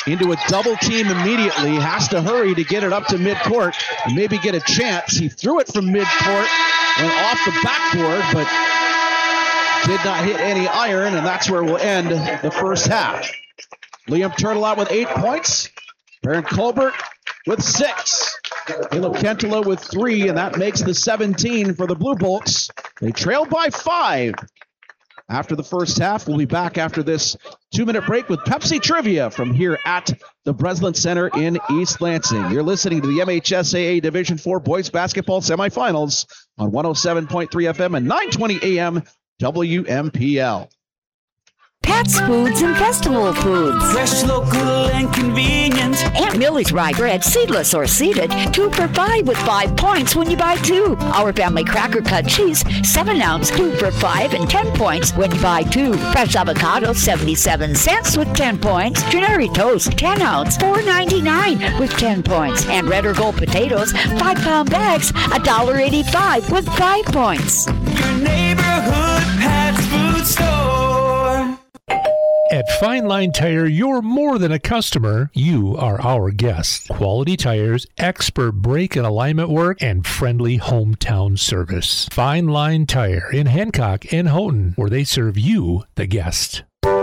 into a double team immediately. Has to hurry to get it up to midcourt and maybe get a chance. He threw it from midcourt, went off the backboard, but did not hit any iron, and that's where we'll end the first half. Liam Turtelot with 8 points. Baron Colbert with 6. Caleb Kentela with 3, and that makes the 17 for the Blue Bolts. They trailed by 5 after the first half. We'll be back after this 2-minute break with Pepsi Trivia from here at the Breslin Center in East Lansing. You're listening to the MHSAA Division IV Boys Basketball Semifinals on 107.3 FM and 920 AM WMPL. Pat's Foods and Festival Foods. Fresh, local, and convenient. Aunt Millie's rye bread, seedless or seeded, 2 for $5 with 5 points when you buy 2. Our family cracker cut cheese, 7 ounce, 2 for $5 and 10 points when you buy 2. Fresh avocado, 77 cents with 10 points. Canary toast, 10 ounce, $4.99 with 10 points. And red or gold potatoes, 5-pound bags, $1.85 with 5 points. Your neighborhood Pat's Food Store. At Fine Line Tire, you're more than a customer. You are our guest. Quality tires, expert brake and alignment work, and friendly hometown service. Fine Line Tire in Hancock and Houghton, where they serve you, the guest.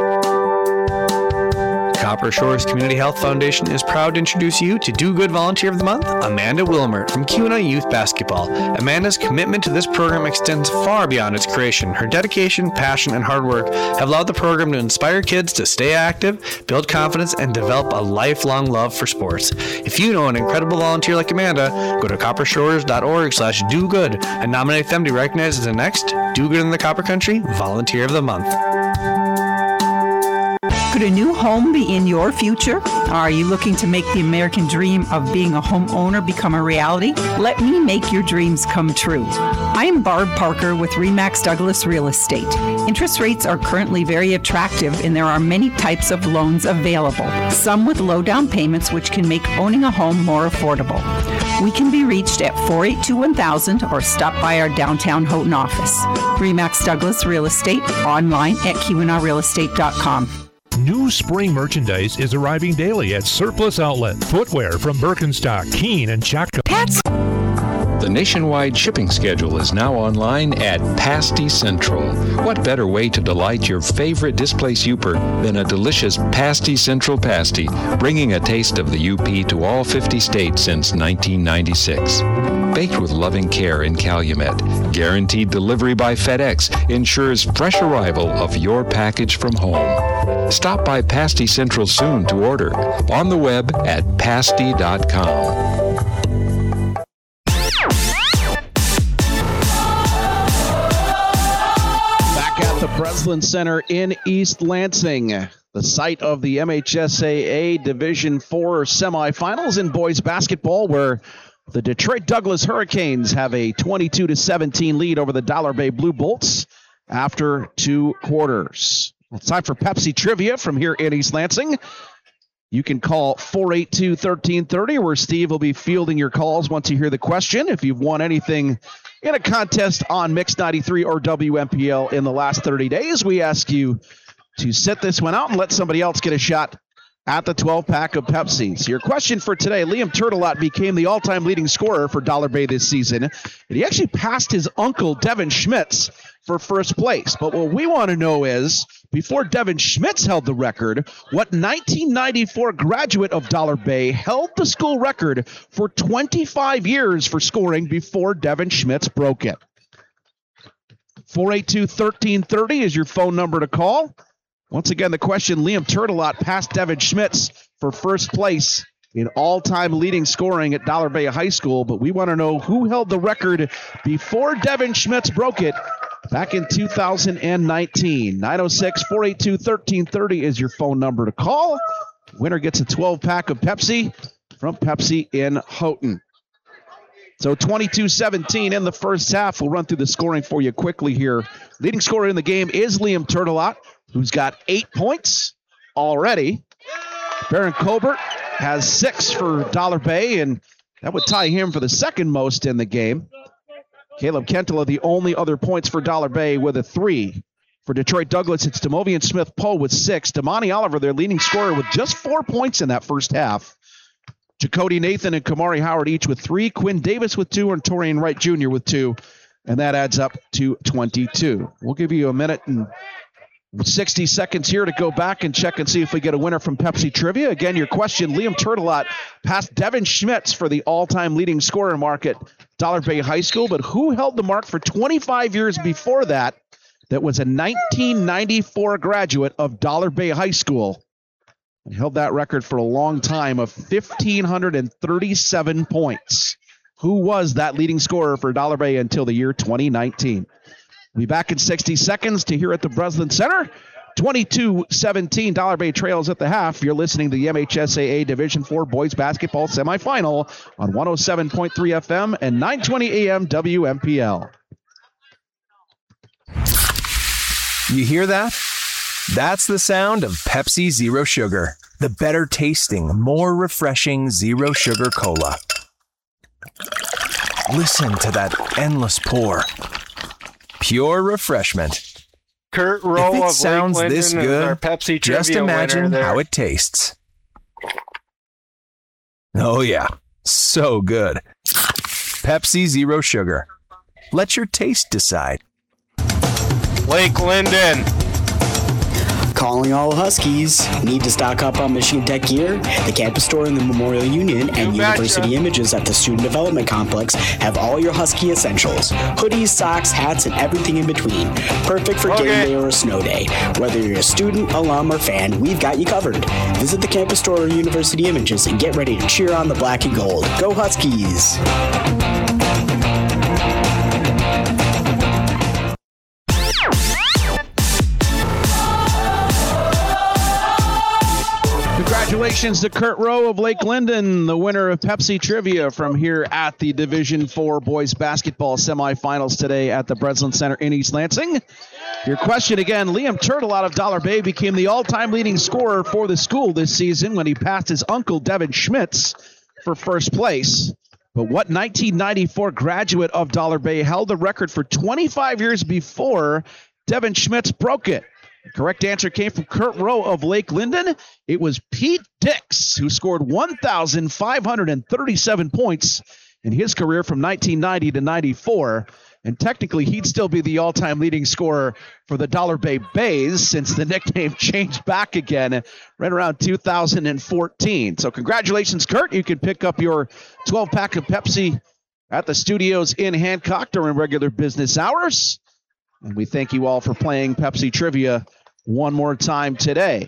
Copper Shores Community Health Foundation is proud to introduce you to Do Good Volunteer of the Month, Amanda Wilmer from Keweenaw Youth Basketball. Amanda's commitment to this program extends far beyond its creation. Her dedication, passion, and hard work have allowed the program to inspire kids to stay active, build confidence, and develop a lifelong love for sports. If you know an incredible volunteer like Amanda, go to coppershores.org/do-good and nominate them to be recognized as the next Do Good in the Copper Country Volunteer of the Month. Could a new home be in your future? Are you looking to make the American dream of being a homeowner become a reality? Let me make your dreams come true. I am Barb Parker with RE/MAX Douglas Real Estate. Interest rates are currently very attractive and there are many types of loans available, some with low down payments which can make owning a home more affordable. We can be reached at 482-1000 or stop by our downtown Houghton office. RE/MAX Douglas Real Estate, online at KeweenawRealEstate.com. New spring merchandise is arriving daily at Surplus Outlet. Footwear from Birkenstock, Keen, and Chaka. The nationwide shipping schedule is now online at Pasty Central. What better way to delight your favorite displaced Youper than a delicious Pasty Central pasty, bringing a taste of the UP to all 50 states since 1996. Baked with loving care in Calumet, guaranteed delivery by FedEx ensures fresh arrival of your package from home. Stop by Pasty Central soon to order. On the web at pasty.com. The Breslin Center in East Lansing, the site of the MHSAA Division IV semifinals in boys basketball, where the Detroit Douglas Hurricanes have a 22-17 lead over the Dollar Bay Blue Bolts after 2 quarters. It's time for Pepsi Trivia from here in East Lansing. You can call 482-1330, where Steve will be fielding your calls once you hear the question. If you've won anything in a contest on Mix 93 or WMPL in the last 30 days, we ask you to sit this one out and let somebody else get a shot at the 12-pack of Pepsi. So your question for today, Liam Turtelot became the all-time leading scorer for Dollar Bay this season, and he actually passed his uncle, Devin Schmitz, for first place. But what we want to know is, before Devin Schmitz held the record, what 1994 graduate of Dollar Bay held the school record for 25 years for scoring before Devin Schmitz broke it? 482-1330 is your phone number to call. Once again, the question, Liam Turtelot passed Devin Schmitz for first place in all-time leading scoring at Dollar Bay High School, but we want to know who held the record before Devin Schmitz broke it back in 2019. 906-482-1330 is your phone number to call. Winner gets a 12-pack of Pepsi from Pepsi in Houghton. So 22-17 in the first half. We'll run through the scoring for you quickly here. Leading scorer in the game is Liam Turtelot, who's got 8 points already. Baron Colbert has 6 for Dollar Bay, and that would tie him for the second most in the game. Caleb Kentela, the only other points for Dollar Bay, with a 3. For Detroit Douglas, it's Demovian Smith-Poe with 6. Damani Oliver, their leading scorer, with just 4 points in that first half. Jacody Nathan and Kamari Howard each with 3. Quinn Davis with 2, and Torian Wright Jr. with 2. And that adds up to 22. We'll give you a minute and 60 seconds here to go back and check and see if we get a winner from Pepsi Trivia. Again, your question, Liam Turtelot passed Devin Schmitz for the all-time leading scorer mark at Dollar Bay High School, but who held the mark for 25 years before that? That was a 1994 graduate of Dollar Bay High School and held that record for a long time of 1,537 points. Who was that leading scorer for Dollar Bay until the year 2019? We'll be back in 60 seconds to hear at the Breslin Center. 22-17, Dollar Bay trails at the half. You're listening to the MHSAA Division IV Boys Basketball Semifinal on 107.3 FM and 920 AM WMPL. You hear that? That's the sound of Pepsi Zero Sugar, the better tasting, more refreshing Zero Sugar Cola. Listen to that endless pour. Pure refreshment. Kurt Rowe if it of sounds Lake this Linden good, is our Pepsi just Trivia imagine winner how it tastes. Oh yeah, so good. Pepsi Zero Sugar. Let your taste decide. Lake Linden. Calling all Huskies. Need to stock up on Michigan Tech gear? The campus store in the Memorial Union and University Images at the Student Development Complex have all your Husky essentials. Hoodies, socks, hats, and everything in between. Perfect for game day or a snow day. Whether you're a student, alum, or fan, we've got you covered. Visit the campus store or University Images and get ready to cheer on the black and gold. Go Huskies! Congratulations to Kurt Rowe of Lake Linden, the winner of Pepsi Trivia from here at the Division IV Boys Basketball Semifinals today at the Breslin Center in East Lansing. Your question again, Liam Turtle out of Dollar Bay became the all-time leading scorer for the school this season when he passed his uncle Devin Schmitz for first place. But what 1994 graduate of Dollar Bay held the record for 25 years before Devin Schmitz broke it? The correct answer came from Kurt Rowe of Lake Linden. It was Pete Dix, who scored 1,537 points in his career from 1990 to 94. And technically, he'd still be the all-time leading scorer for the Dollar Bay Bays since the nickname changed back again right around 2014. So congratulations, Kurt. You can pick up your 12-pack of Pepsi at the studios in Hancock during regular business hours. And we thank you all for playing Pepsi Trivia one more time today.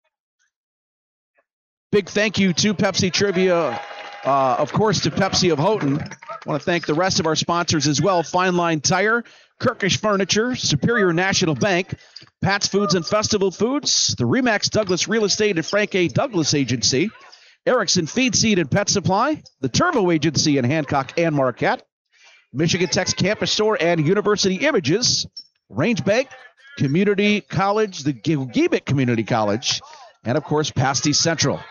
Big thank you to Pepsi Trivia, of course, to Pepsi of Houghton. I want to thank the rest of our sponsors as well. Fine Line Tire, Kirkish Furniture, Superior National Bank, Pat's Foods and Festival Foods, the Remax Douglas Real Estate and Frank A. Douglas Agency, Erickson Feed Seed and Pet Supply, the Turvo Agency in Hancock and Marquette, Michigan Tech's Campus Store and University Images, Range Bank, Community College, the Gibbet Community College, and, of course, Pasty Central.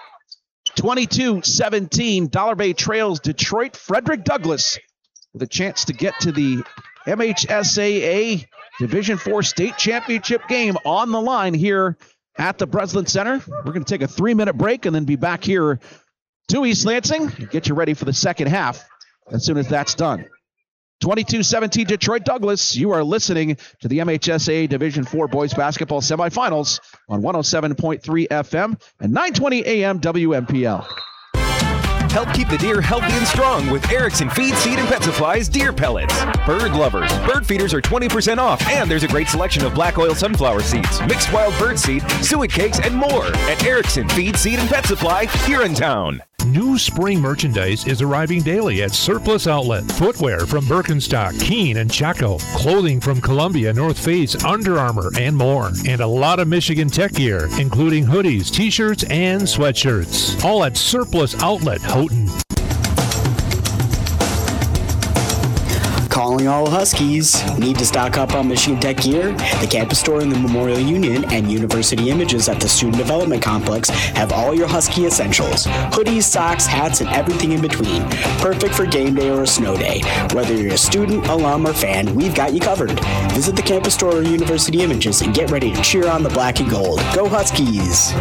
22-17, Dollar Bay trails Detroit Frederick Douglass with a chance to get to the MHSAA Division IV State Championship game on the line here at the Breslin Center. We're going to take a 3-minute break and then be back here to East Lansing and get you ready for the second half as soon as that's done. 22-17 Detroit Douglas. You are listening to the MHSAA Division IV Boys Basketball Semifinals on 107.3 FM and 920 AM WMPL. Help keep the deer healthy and strong with Erickson Feed, Seed, and Pet Supplies Deer Pellets. Bird lovers, bird feeders are 20% off, and there's a great selection of black oil sunflower seeds, mixed wild bird seed, suet cakes, and more at Erickson Feed, Seed, and Pet Supply here in town. New spring merchandise is arriving daily at Surplus Outlet. Footwear from Birkenstock, Keene, and Chaco. Clothing from Columbia, North Face, Under Armour, and more. And a lot of Michigan Tech gear, including hoodies, t-shirts, and sweatshirts. All at Surplus Outlet, Houghton. Calling all Huskies. Need to stock up on Michigan Tech gear? The campus store in the Memorial Union and University Images at the Student Development Complex have all your Husky essentials. Hoodies, socks, hats, and everything in between. Perfect for game day or a snow day. Whether you're a student, alum, or fan, we've got you covered. Visit the campus store or University Images and get ready to cheer on the black and gold. Go Huskies!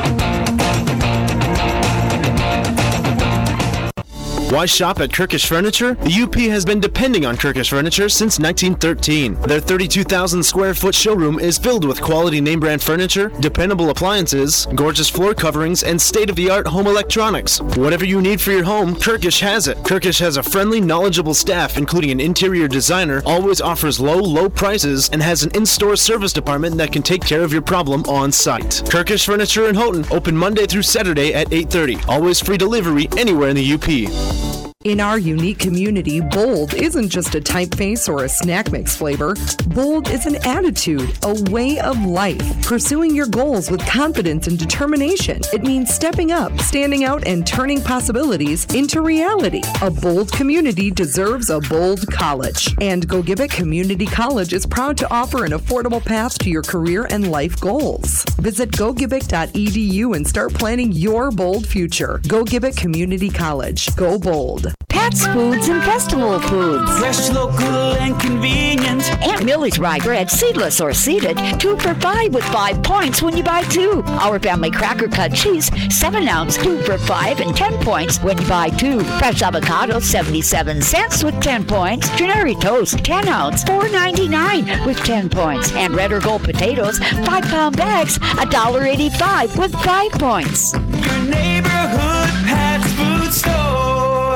Why shop at Kirkish Furniture? The UP has been depending on Kirkish Furniture since 1913. Their 32,000 square foot showroom is filled with quality name brand furniture, dependable appliances, gorgeous floor coverings, and state-of-the-art home electronics. Whatever you need for your home, Kirkish has it. Kirkish has a friendly, knowledgeable staff, including an interior designer, always offers low prices, and has an in-store service department that can take care of your problem on site. Kirkish Furniture in Houghton, open Monday through Saturday at 8:30. Always free delivery anywhere in the UP. In our unique community, bold isn't just a typeface or a snack mix flavor. Bold is an attitude, a way of life, pursuing your goals with confidence and determination. It means stepping up, standing out, and turning possibilities into reality. A bold community deserves a bold college. And Go Gibbet Community College is proud to offer an affordable path to your career and life goals. Visit gogibbet.edu and start planning your bold future. Go Gibbet Community College. Go bold. Pat's Foods and Festival Foods. Fresh, local, and convenient. Aunt Millie's rye bread, seedless or seeded, 2 for $5 with 5 points when you buy 2. Our family cracker cut cheese, 7 ounce, 2 for $5 and 10 points when you buy 2. Fresh avocado, 77 cents with 10 points. Canary toast, 10 ounce, $4.99 with 10 points. And red or gold potatoes, 5-pound bags, $1.85 with 5 points. Your neighborhood Pat's Food Store.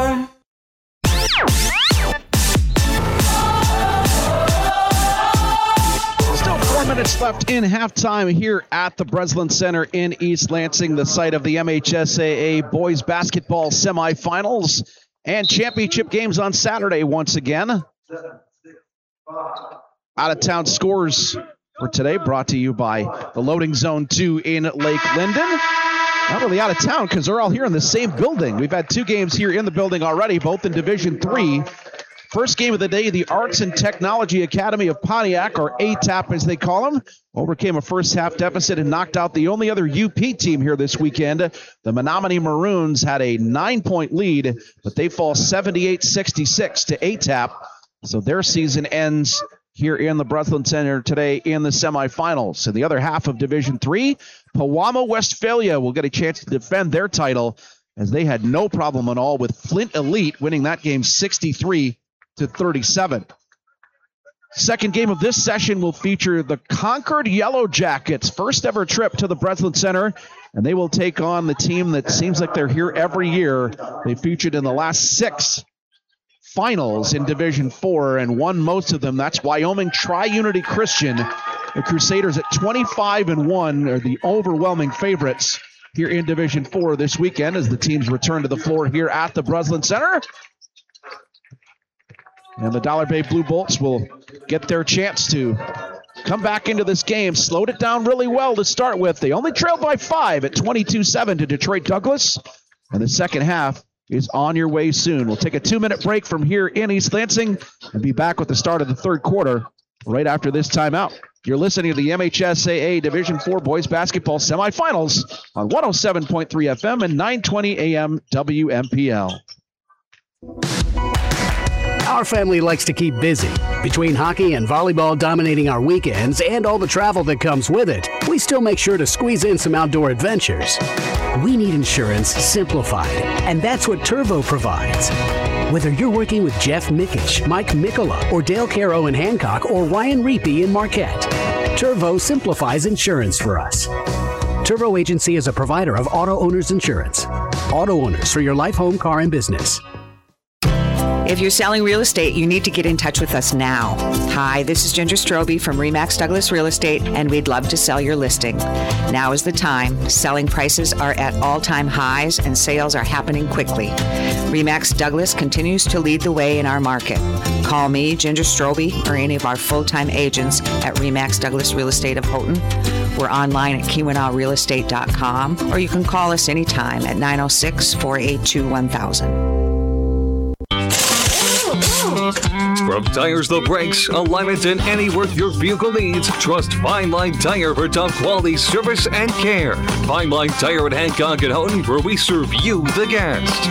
Still 4 minutes left in halftime here at the Breslin Center in East Lansing, the site of the MHSAA boys basketball semifinals and championship games on Saturday once again. Out-of-town scores for today brought to you by the Loading Zone 2 in Lake Linden. Not really out of town because they're all here in the same building. We've had 2 games here in the building already, both in Division III. First game of the day, the Arts and Technology Academy of Pontiac, or ATAP as they call them, overcame a first-half deficit and knocked out the only other UP team here this weekend. The Menominee Maroons had a 9-point lead, but they fall 78-66 to ATAP. So their season ends here in the Breslin Center today in the semifinals. In the other half of Division III, Pewamo Westphalia will get a chance to defend their title as they had no problem at all with Flint Elite winning that game 63-37. Second game of this session will feature the Concord Yellow Jackets' first ever trip to the Breslin Center, and they will take on the team that seems like they're here every year. They featured in the last 6 finals in Division IV and won most of them. That's Wyoming Tri-Unity Christian. The Crusaders at 25-1 are the overwhelming favorites here in Division IV this weekend as the teams return to the floor here at the Breslin Center. And the Dollar Bay Blue Bolts will get their chance to come back into this game. Slowed it down really well to start with. They only trailed by 5 at 22-7 to Detroit Douglas. And the second half is on your way soon. We'll take a 2-minute break from here in East Lansing and be back with the start of the third quarter right after this timeout. You're listening to the MHSAA Division IV Boys Basketball Semifinals on 107.3 FM and 920 AM WMPL. Our family likes to keep busy. Between hockey and volleyball dominating our weekends and all the travel that comes with it, we still make sure to squeeze in some outdoor adventures. We need insurance simplified, and that's what Turvo provides. Whether you're working with Jeff Mikic, Mike Mikola, or Dale Caro in Hancock, or Ryan Reapy in Marquette, Turvo simplifies insurance for us. Turvo Agency is a provider of auto owners insurance. Auto owners for your life, home, car, and business. If you're selling real estate, you need to get in touch with us now. Hi, this is Ginger Strobe from Remax Douglas Real Estate, and we'd love to sell your listing. Now is the time. Selling prices are at all-time highs, and sales are happening quickly. Remax Douglas continues to lead the way in our market. Call me, Ginger Strobe, or any of our full-time agents at Remax Douglas Real Estate of Houghton. We're online at KeweenawRealEstate.com, or you can call us anytime at 906-482-1000. From tires to brakes, alignment, and any work your vehicle needs, trust Fine Line Tire for top quality service and care. Fine Line Tire at Hancock and Houghton, where we serve you, the guest.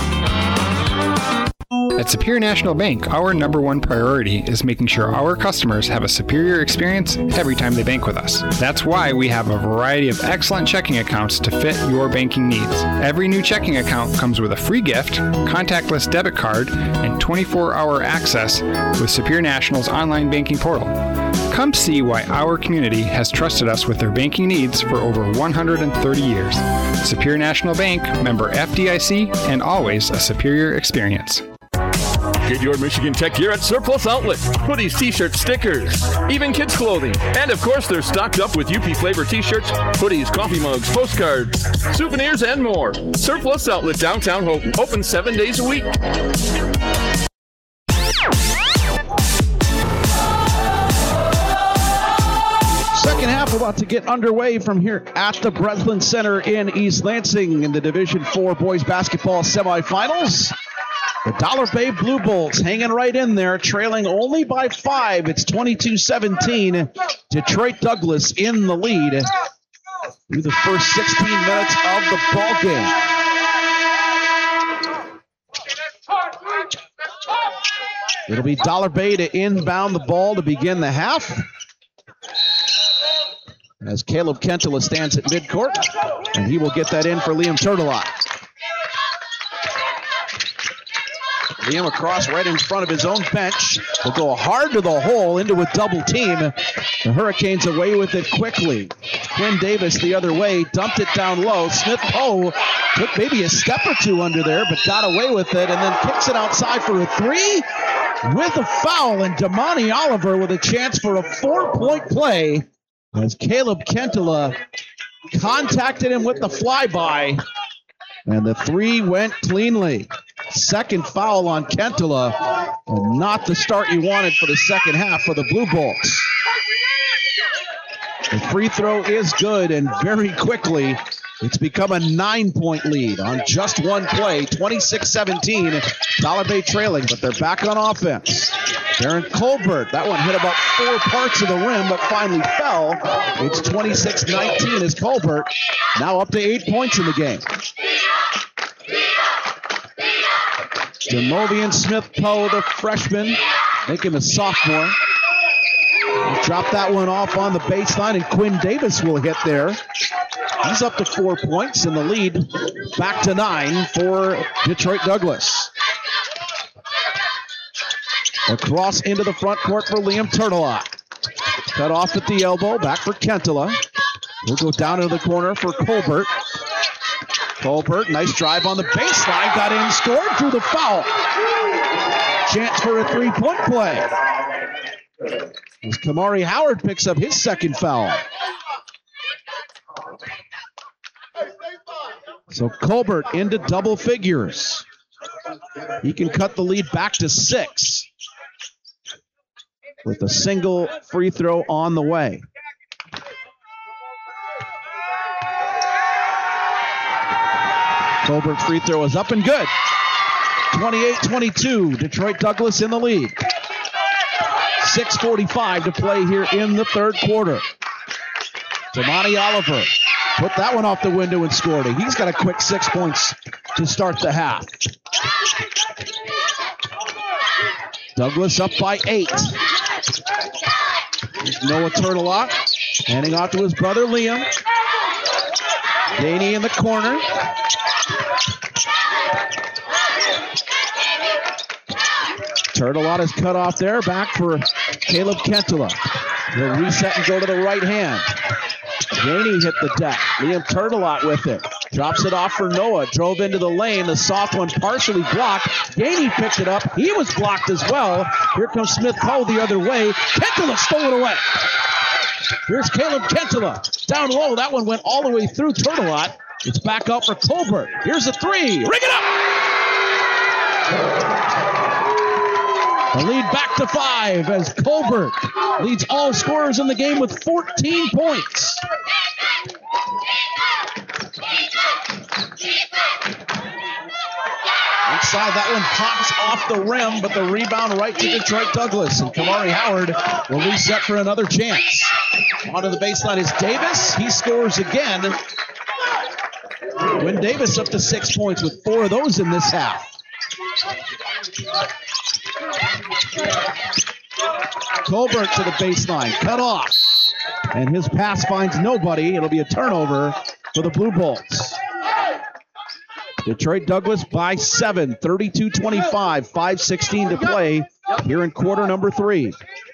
At Superior National Bank, our number one priority is making sure our customers have a superior experience every time they bank with us. That's why we have a variety of excellent checking accounts to fit your banking needs. Every new checking account comes with a free gift, contactless debit card, and 24-hour access with Superior National's online banking portal. Come see why our community has trusted us with their banking needs for over 130 years. Superior National Bank, member FDIC, and always a superior experience. Get your Michigan Tech gear at Surplus Outlet. Hoodies, t-shirts, stickers, even kids' clothing. And of course, they're stocked up with UP flavor t-shirts, hoodies, coffee mugs, postcards, souvenirs, and more. Surplus Outlet, downtown Houghton, open 7 days a week. Second half about to get underway from here at the Breslin Center in East Lansing in the Division IV boys basketball semifinals. The Dollar Bay Blue Bulls hanging right in there, trailing only by 5. It's 22-17. Detroit Douglas in the lead through the first 16 minutes of the ball game. It'll be Dollar Bay to inbound the ball to begin the half, as Caleb Kentela stands at midcourt, and he will get that in for Liam Turtelot. Liam across right in front of his own bench. Will go hard to the hole into a double team. The Hurricanes away with it quickly. Quinn Davis the other way, dumped it down low. Smith Poe took maybe a step or two under there, but got away with it, and then kicks it outside for a three with a foul, and Damani Oliver with a chance for a 4-point play as Caleb Kentela contacted him with the flyby, and the three went cleanly. Second foul on Kentela, and not the start you wanted for the second half for the Blue Bulls. The free throw is good, and very quickly it's become a 9-point lead on just one play, 26-17. Dollar Bay trailing, but they're back on offense. Darren Colbert, that one hit about 4 parts of the rim, but finally fell. It's 26-19 as Colbert now up to 8 points in the game. Demovian Smith Poe, the freshman, make him a sophomore. Drop that one off on the baseline, and Quinn Davis will hit there. He's up to 4 points, and the lead back to 9 for Detroit Douglas. Across into the front court for Liam Turtelot. Cut off at the elbow, back for Kentela. We'll go down into the corner for Colbert. Colbert, nice drive on the baseline, got in, scored through the foul. Chance for a 3-point play. As Kamari Howard picks up his second foul. So Colbert into double figures. He can cut the lead back to 6 with a single free throw on the way. Colbert's free throw is up and good. 28-22, Detroit Douglas in the lead. 6:45 to play here in the third quarter. Damani Oliver put that one off the window and scored it. He's got a quick 6 points to start the half. Douglas up by 8. Noah Turtelot handing off to his brother Liam. Daney in the corner. Turtelot is cut off there. Back for Caleb Kentela. He'll reset and go to the right hand. Daney hit the deck. Liam Turtelot with it. Drops it off for Noah. Drove into the lane. The soft one partially blocked. Daney picked it up. He was blocked as well. Here comes Smith Poe the other way. Kentela stole it away. Here's Caleb Kentela. Down low. That one went all the way through Turtelot. It's back up for Colbert. Here's a three. Ring it up! The lead back to 5 as Colbert leads all scorers in the game with 14 points. saw that one pops off the rim, but the rebound right to Detroit Douglas. And Kamari Howard will reset for another chance. Onto the baseline is Davis. He scores again. Quinn Davis up to 6 points with 4 of those in this half. Colbert to the baseline, cut off. And his pass finds nobody. It'll be a turnover for the Blue Bolts. Detroit Douglas by 7, 32-25, 5:16 to play here in quarter number 3.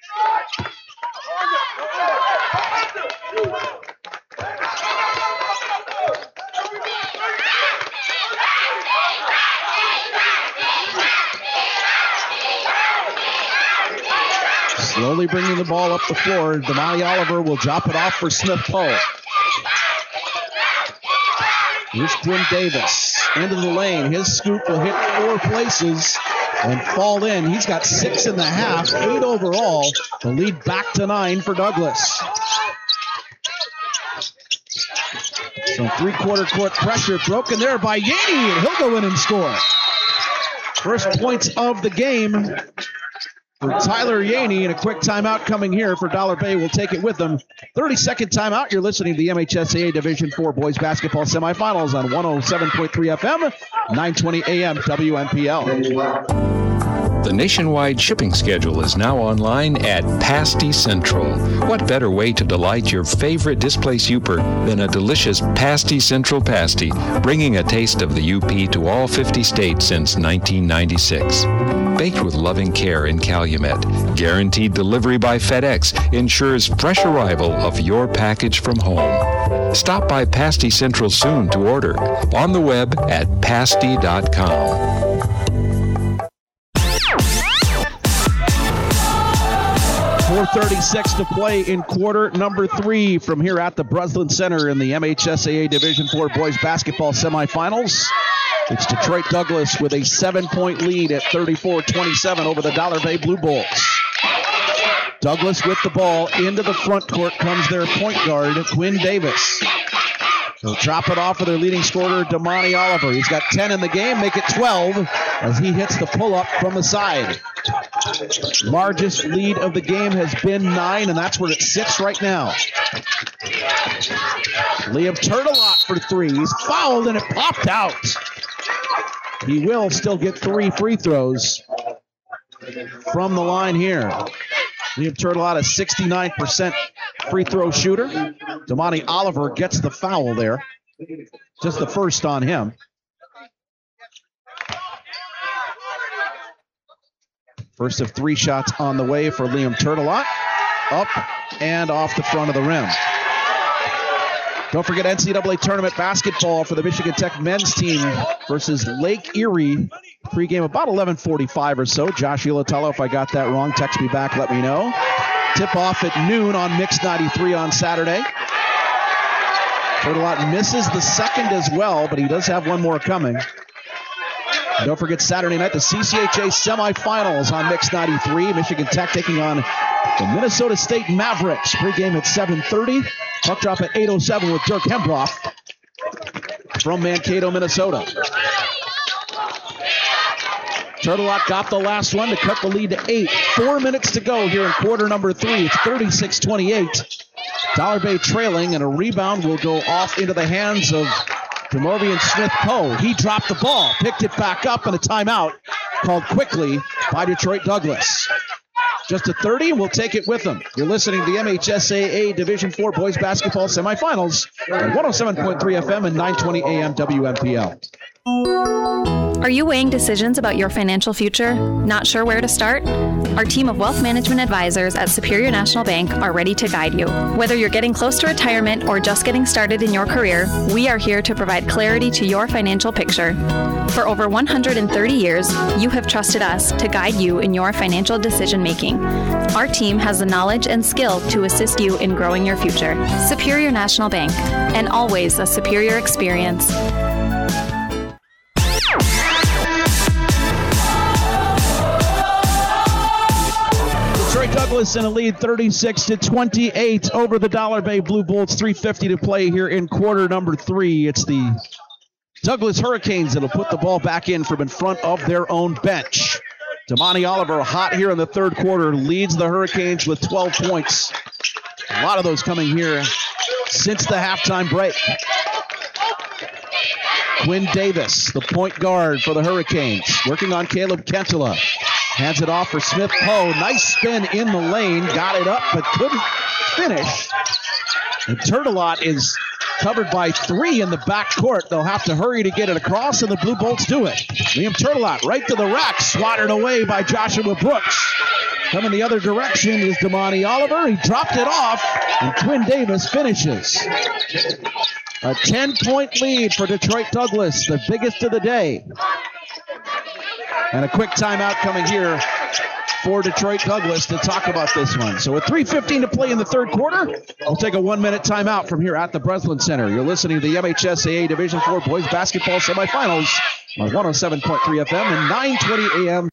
Slowly bringing the ball up the floor. Damani Oliver will drop it off for Smith Poe. Here's Quinn Davis into the lane. His scoop will hit 4 places and fall in. He's got 6 in the half, 8 overall. The lead back to 9 for Douglas. So 3-quarter court pressure broken there by Yaney, and he'll go in and score. First points of the game for Tyler Yaney, and a quick timeout coming here for Dollar Bay. Will take it with them. 30-second timeout. You're listening to the MHSAA Division IV Boys Basketball Semifinals on 107.3 FM, 920 AM WMPL. The nationwide shipping schedule is now online at Pasty Central. What better way to delight your favorite displaced Uper than a delicious Pasty Central pasty, bringing a taste of the UP to all 50 states since 1996. Baked with loving care in Calumet, guaranteed delivery by FedEx ensures fresh arrival of your package from home. Stop by Pasty Central soon to order. On the web at pasty.com. 4:36 to play in quarter number 3 from here at the Breslin Center in the MHSAA Division IV Boys Basketball Semifinals. It's Detroit Douglas with a 7-point lead at 34-27 over the Dollar Bay Blue Bolts. Douglas with the ball into the front court comes their point guard, Quinn Davis. They'll drop it off with their leading scorer, Damani Oliver. He's got 10 in the game, make it 12 as he hits the pull-up from the side. Largest lead of the game has been 9, and that's where it sits right now. Liam Turtelot for 3. He's fouled, and it popped out. He will still get 3 free throws from the line here. Liam Turtelot, a 69% free throw shooter. Damani Oliver gets the foul there. Just the first on him. First of 3 shots on the way for Liam Turtelot. Up and off the front of the rim. Don't forget NCAA tournament basketball for the Michigan Tech men's team versus Lake Erie. Pre-game about 11:45 or so. Josh Ilotello, if I got that wrong, text me back, let me know. Tip-off at noon on Mix 93 on Saturday. Turtelot misses the second as well, but he does have one more coming. And don't forget Saturday night, the CCHA semifinals on Mix 93. Michigan Tech taking on the Minnesota State Mavericks. Pre-game at 7:30. Puck drop at 8:07 with Dirk Hembroff from Mankato, Minnesota. Turtelot got the last one to cut the lead to 8. 4 minutes to go here in quarter number 3. It's 36-28. Dollar Bay trailing, and a rebound will go off into the hands of Demorvian Smith Poe. He dropped the ball, picked it back up, and a timeout called quickly by Detroit Douglas. Just a 30, and we'll take it with them. You're listening to the MHSAA Division IV Boys Basketball Semifinals on 107.3 FM and 920 AM WMPL. Are you weighing decisions about your financial future? Not sure where to start? Our team of wealth management advisors at Superior National Bank are ready to guide you. Whether you're getting close to retirement or just getting started in your career, we are here to provide clarity to your financial picture. For over 130 years, you have trusted us to guide you in your financial decision making. Our team has the knowledge and skill to assist you in growing your future. Superior National Bank, and always a superior experience. Douglas in a lead 36-28 over the Dollar Bay Blue Bolts. 3:50 to play here in quarter number 3. It's the Douglas Hurricanes that'll put the ball back in from in front of their own bench. Damani Oliver, hot here in the third quarter, leads the Hurricanes with 12 points. A lot of those coming here since the halftime break. Quinn Davis, the point guard for the Hurricanes, working on Caleb Kentula. Hands it off for Smith Poe. Nice spin in the lane. Got it up, but couldn't finish. And Turtelot is covered by 3 in the backcourt. They'll have to hurry to get it across, and the Blue Bolts do it. Liam Turtelot right to the rack, swatted away by Joshua Brooks. Coming the other direction is Damani Oliver. He dropped it off, and Quinn Davis finishes. A 10-point lead for Detroit Douglas, the biggest of the day. And a quick timeout coming here for Detroit Douglas to talk about this one. So with 3:15 to play in the third quarter, we'll take a 1-minute timeout from here at the Breslin Center. You're listening to the MHSAA Division IV Boys Basketball Semifinals on 107.3 FM and 920 AM.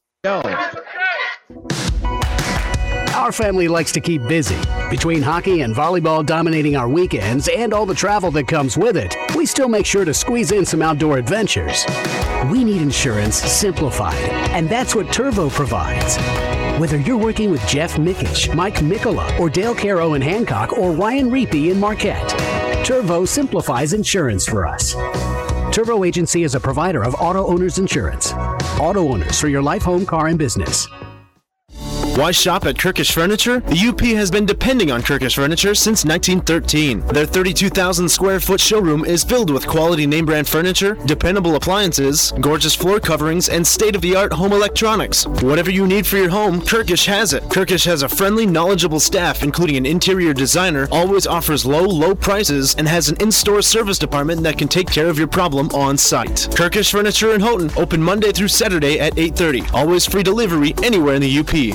Our family likes to keep busy. Between hockey and volleyball dominating our weekends and all the travel that comes with it, we still make sure to squeeze in some outdoor adventures. We need insurance simplified, and that's what Turvo provides. Whether you're working with Jeff Mikic, Mike Mikola, or Dale Caro in Hancock, or Ryan Reapy in Marquette, Turvo simplifies insurance for us. Turvo Agency is a provider of auto owners insurance. Auto owners for your life, home, car, and business. Why shop at Kirkish Furniture? The UP has been depending on Kirkish Furniture since 1913. Their 32,000 square foot showroom is filled with quality name brand furniture, dependable appliances, gorgeous floor coverings, and state-of-the-art home electronics. Whatever you need for your home, Kirkish has it. Kirkish has a friendly, knowledgeable staff, including an interior designer, always offers low prices, and has an in-store service department that can take care of your problem on site. Kirkish Furniture in Houghton, open Monday through Saturday at 8:30. Always free delivery anywhere in the UP.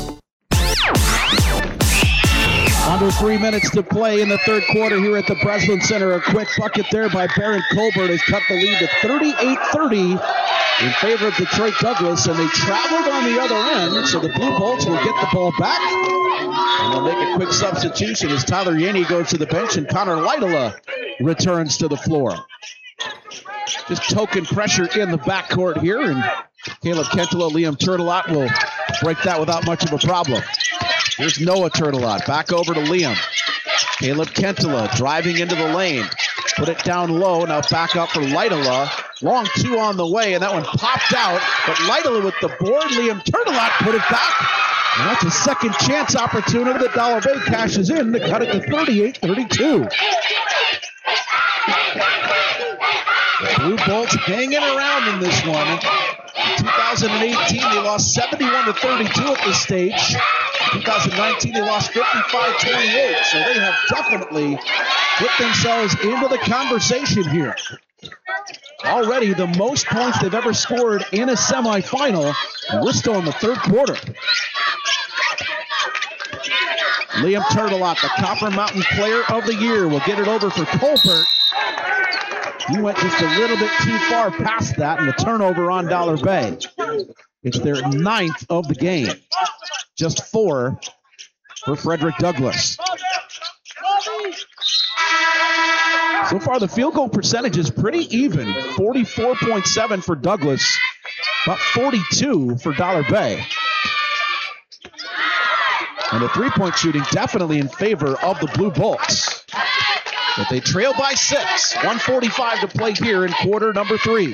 Under 3 minutes to play in the third quarter here at the Breslin Center. A quick bucket there by Barron Colbert has cut the lead to 38-30 in favor of Detroit Douglas, and they traveled on the other end, so the Blue Bolts will get the ball back. And they'll make a quick substitution as Tyler Yaney goes to the bench and Connor Lytala returns to the floor. Just token pressure in the backcourt here, and Caleb Kentula, Liam Turtelot will break that without much of a problem. Here's Noah Turtelot, back over to Liam. Caleb Kentula driving into the lane. Put it down low, now back up for Lytala. Long 2 on the way, and that one popped out. But Lytala with the board, Liam Turtelot put it back. And that's a second chance opportunity that Dollar Bay cashes in to cut it to 38-32. The Blue Bolts hanging around in this one. In 2018, they lost 71-32 at this stage. 2019, they lost 55-28, so they have definitely put themselves into the conversation here. Already the most points they've ever scored in a semifinal, and we're still in the third quarter. Liam Turtelot, the Copper Mountain Player of the Year, will get it over for Colbert. He went just a little bit too far past that, and the turnover on Dollar Bay. It's their 9th of the game. Just 4 for Frederick Douglass. So far, the field goal percentage is pretty even. 44.7 for Douglas, about 42 for Dollar Bay. And the three-point shooting definitely in favor of the Blue Bolts. But they trail by 6. 1:45 to play here in quarter number 3.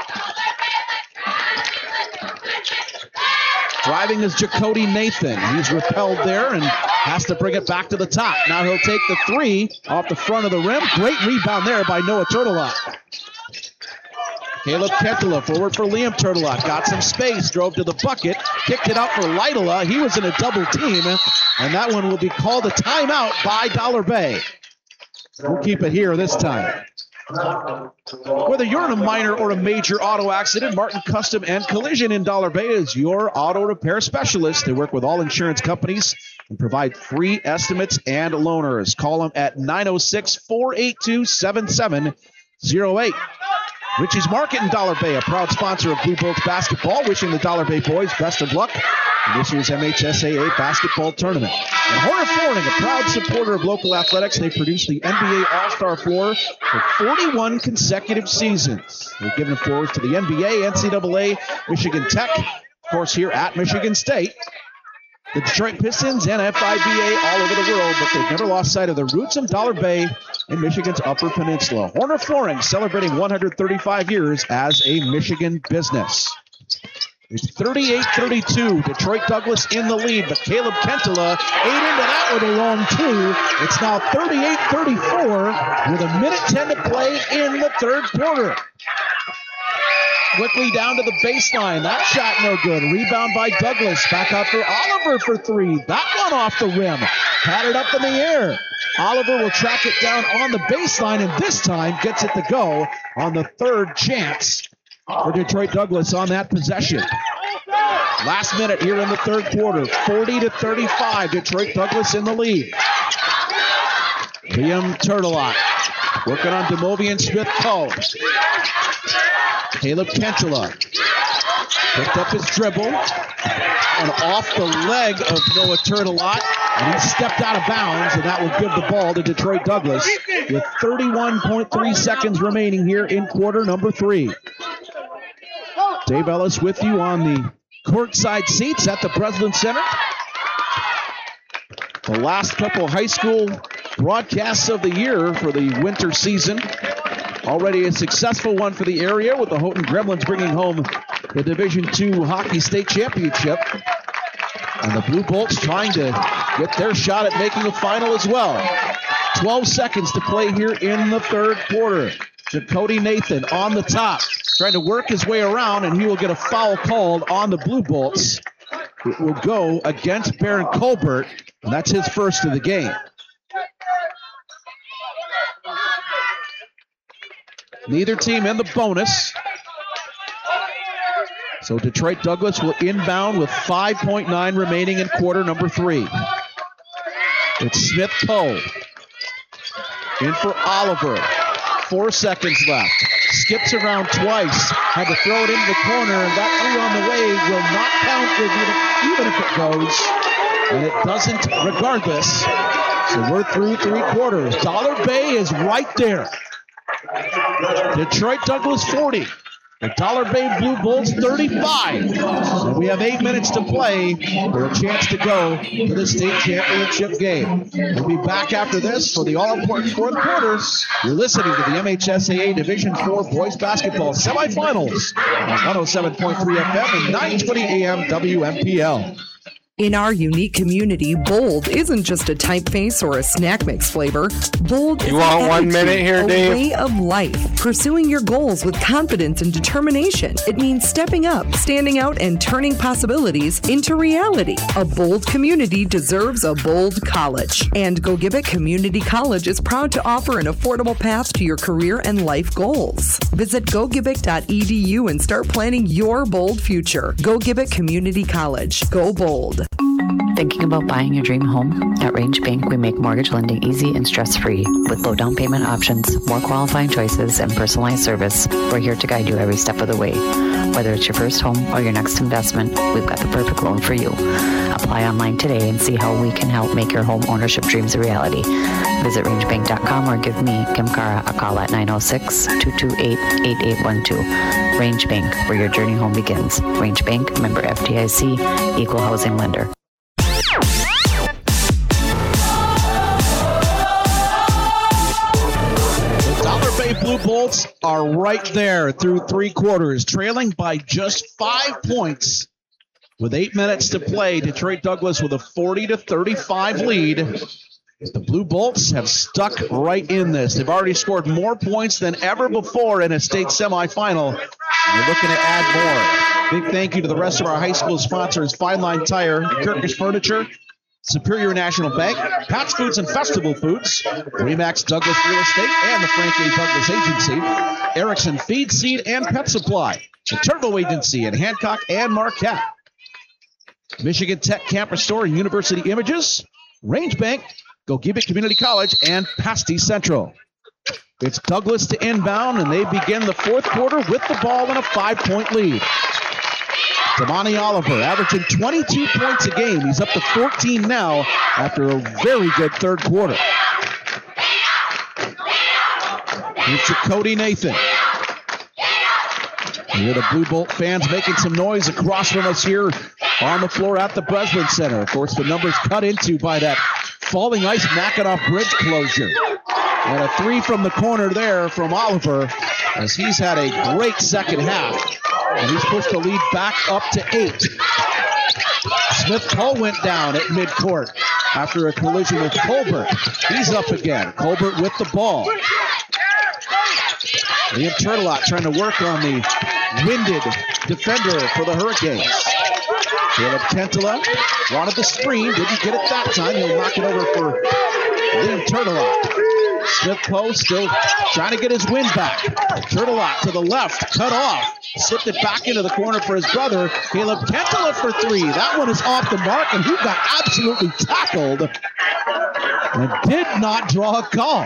Driving is Jacody Nathan. He's repelled there and has to bring it back to the top. Now he'll take the 3 off the front of the rim. Great rebound there by Noah Turtelot. Caleb Kentula forward for Liam Turtelot. Got some space, drove to the bucket, kicked it out for Lytala. He was in a double team, and that one will be called a timeout by Dollar Bay. We'll keep it here this time. Whether you're in a minor or a major auto accident, Martin Custom and Collision in Dollar Bay is your auto repair specialist. They work with all insurance companies and provide free estimates and loaners. Call them at 906-482-7708. Richie's Market in Dollar Bay, a proud sponsor of Blue Bolts basketball, wishing the Dollar Bay boys best of luck in this year's MHSAA basketball tournament. And Horner Flooring, a proud supporter of local athletics, they produced the NBA All-Star floor for 41 consecutive seasons. They've given floors to the NBA, NCAA, Michigan Tech, of course here at Michigan State, the Detroit Pistons, and FIBA all over the world, but they've never lost sight of their roots in Dollar Bay in Michigan's Upper Peninsula. Horner Flooring celebrating 135 years as a Michigan business. It's 38-32. Detroit Douglas in the lead, but Caleb Kentala ate into that with a long two. It's now 38-34 with 1:10 to play in the third quarter. Quickly down to the baseline. That shot no good. Rebound by Douglas. Back out for Oliver for three. That one off the rim. Patted up in the air. Oliver will track it down on the baseline, and this time gets it to go on the third chance for Detroit Douglas on that possession. Last minute here in the third quarter. 40-35. Detroit Douglas in the lead. Liam Turtelot working on Demovian Smith-Coe. Caleb Kentala picked up his dribble and off the leg of Noah Turtelot, and he stepped out of bounds, and that will give the ball to Detroit Douglas with 31.3 seconds remaining here in quarter number 3. Dave Ellis with you on the courtside seats at the Breslin Center. The last couple high school broadcasts of the year for the winter season. Already a successful one for the area, with the Houghton Gremlins bringing home the Division II Hockey State Championship. And the Blue Bolts trying to get their shot at making a final as well. 12 seconds to play here in the third quarter. Cody Nathan on the top, trying to work his way around, and he will get a foul called on the Blue Bolts. It will go against Baron Colbert, and that's his first of the game. Neither team in the bonus. So Detroit Douglas will inbound with 5.9 remaining in quarter number 3. It's Smith-Coe. In for Oliver. 4 seconds left. Skips around twice. Had to throw it into the corner, and that three on the way will not count even if it goes. And it doesn't regardless. So we're through 3 quarters. Dollar Bay is right there. Detroit Douglas 40. The Dollar Bay Blue Bulls 35. And we have 8 minutes to play for a chance to go to the state championship game. We'll be back after this for the all-important fourth quarters. You're listening to the MHSAA Division IV Boys Basketball Semifinals on 107.3 FM and 920 AM WMPL. In our unique community, Bold isn't just a typeface or a snack mix flavor. Bold is want 1 minute here, a Dave? way of life. Pursuing your goals with confidence and determination. It means stepping up, standing out, and turning possibilities into reality. A bold community deserves a bold college. And Go Gibbet Community College is proud to offer an affordable path to your career and life goals. Visit gogibbet.edu and start planning your bold future. Go Gibbet Community College. Go bold. Thinking about buying your dream home? At Range Bank, we make mortgage lending easy and stress-free. With low down payment options, more qualifying choices, and personalized service, we're here to guide you every step of the way. Whether it's your first home or your next investment, we've got the perfect loan for you. Apply online today and see how we can help make your home ownership dreams a reality. Visit rangebank.com or give me, Kim Cara, a call at 906-228-8812. Range Bank, where your journey home begins. Range Bank, member FDIC, equal housing lender. The Dollar Bay Blue Bolts are right there through 3 quarters, trailing by just 5 points. With 8 minutes to play, Detroit Douglas with a 40-35 lead. The Blue Bolts have stuck right in this. They've already scored more points than ever before in a state semifinal. They're looking to add more. Big thank you to the rest of our high school sponsors, Fine Line Tire, Kirkish Furniture, Superior National Bank, Pat's Foods and Festival Foods, Remax Douglas Real Estate, and the Frank A. Douglas Agency, Erickson Feed, Seed, and Pet Supply, the Turbo Agency in Hancock and Marquette, Michigan Tech Campus Store and University Images, Range Bank, Go Gibbet Community College, and Pasty Central. It's Douglas to inbound, and they begin the fourth quarter with the ball in a 5-point lead. Damani Oliver averaging 22 points a game. He's up to 14 now after a very good third quarter. Here's to Cody Nathan. You hear the Blue Bolt fans making some noise across from us here on the floor at the Breslin Center. Of course, the numbers cut into by that falling ice Mackinac Bridge closure. And a three from the corner there from Oliver, as he's had a great second half. And he's pushed the lead back up to 8. Smith Cole went down at midcourt after a collision with Colbert. He's up again. Colbert with the ball. Liam Turtelot trying to work on the winded defender for the Hurricanes. Caleb Kentola wanted the screen, didn't get it that time. He'll knock it over for Liam Turtelot. Smith Poe still trying to get his wind back. Turtelot to the left, cut off. Slipped it back into the corner for his brother. Caleb Kentola for 3. That one is off the mark, and he got absolutely tackled and did not draw a call.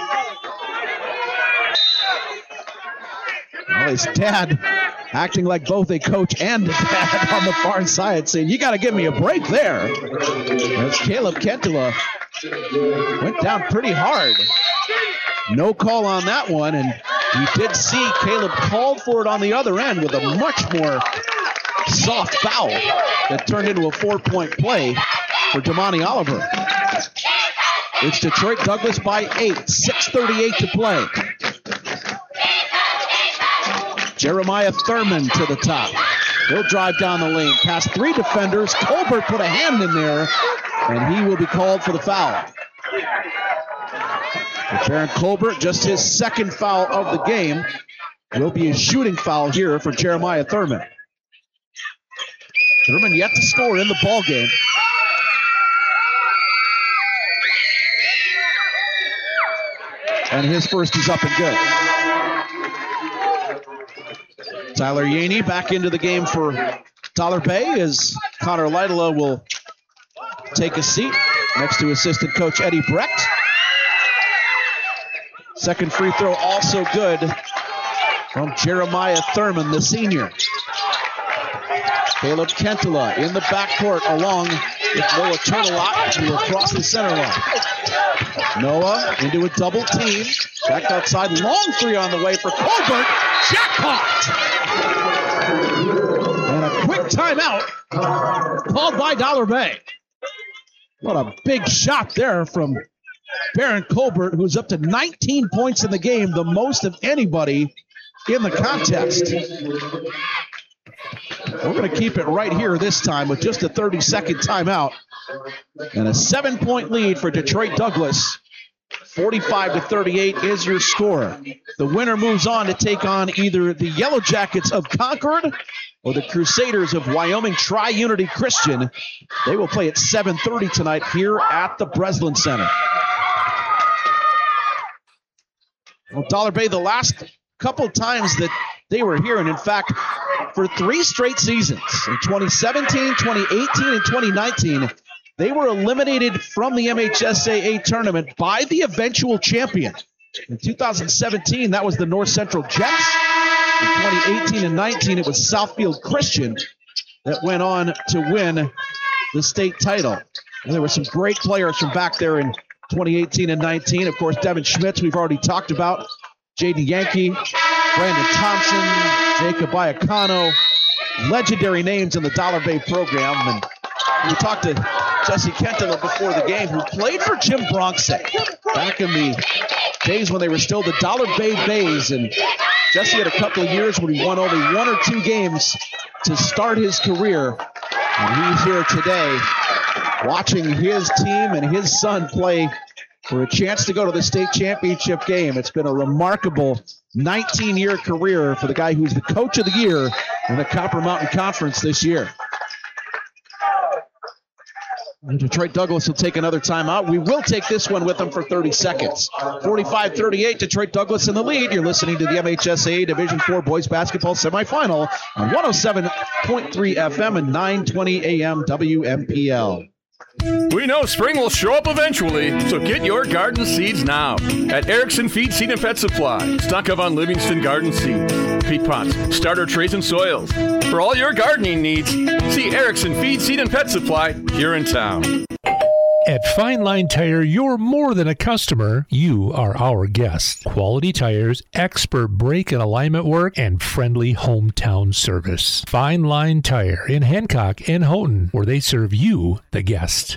Well, his dad acting like both a coach and a dad on the far side, saying, you got to give me a break there. As Caleb Kentola went down pretty hard. No call on that one, and you did see Caleb called for it on the other end with a much more soft foul that turned into a 4-point play for Damani Oliver. It's Detroit Douglas by 8, 6:38 to play. Jeremiah Thurman to the top. He'll drive down the lane, past 3 defenders. Colbert put a hand in there, and he will be called for the foul. Baron Colbert, just his second foul of the game, will be a shooting foul here for Jeremiah Thurman. Thurman yet to score in the ball game. And his first is up and good. Tyler Yaney back into the game for Dollar Bay as Connor Lytela will take a seat next to assistant coach Eddie Brecht. Second free throw also good from Jeremiah Thurman, the senior. Caleb Kentola in the backcourt along with Noah Turtelot, who will cross the center line. Noah into a double team. Back outside, long three on the way for Colbert. Jackpot! And a quick timeout called by Dollar Bay. What a big shot there from Baron Colbert, who's up to 19 points in the game, the most of anybody in the contest. We're going to keep it right here this time with just a 30-second timeout. And a 7-point lead for Detroit Douglas. 45-38 is your score. The winner moves on to take on either the Yellow Jackets of Concord or the Crusaders of Wyoming Tri-Unity Christian. They will play at 7:30 tonight here at the Breslin Center. Well, Dollar Bay, the last couple times that they were here, and in fact, for 3 straight seasons, in 2017, 2018, and 2019, they were eliminated from the MHSAA tournament by the eventual champion. In 2017, that was the North Central Jets. In 2018 and 19, it was Southfield Christian that went on to win the state title. And there were some great players from back there in 2018 and 19. Of course, Devin Schmitz, we've already talked about. Jaden Yankee, Brandon Thompson, Jacob Iacano. Legendary names in the Dollar Bay program. And we talked to Jesse Kentola before the game, who played for Jim Bronczek back in the days when they were still the Dollar Bay Bays. And Jesse had a couple of years when he won only 1 or 2 games to start his career. And he's here today watching his team and his son play for a chance to go to the state championship game. It's been a remarkable 19-year career for the guy who's the coach of the year in the Copper Mountain Conference this year. And Detroit Douglas will take another timeout. We will take this one with them for 30 seconds. 45-38, Detroit Douglas in the lead. You're listening to the MHSAA Division IV Boys Basketball Semifinal on 107.3 FM and 920 AM WMPL. We know spring will show up eventually, so get your garden seeds now at Erickson Feed Seed and Pet Supply. Stock up on Livingston Garden Seed, peat pots, starter trays, and soils. For all your gardening needs, see Erickson Feed Seed and Pet Supply here in town. At Fine Line Tire, you're more than a customer. You are our guest. Quality tires, expert brake and alignment work, and friendly hometown service. Fine Line Tire in Hancock and Houghton, where they serve you, the guest.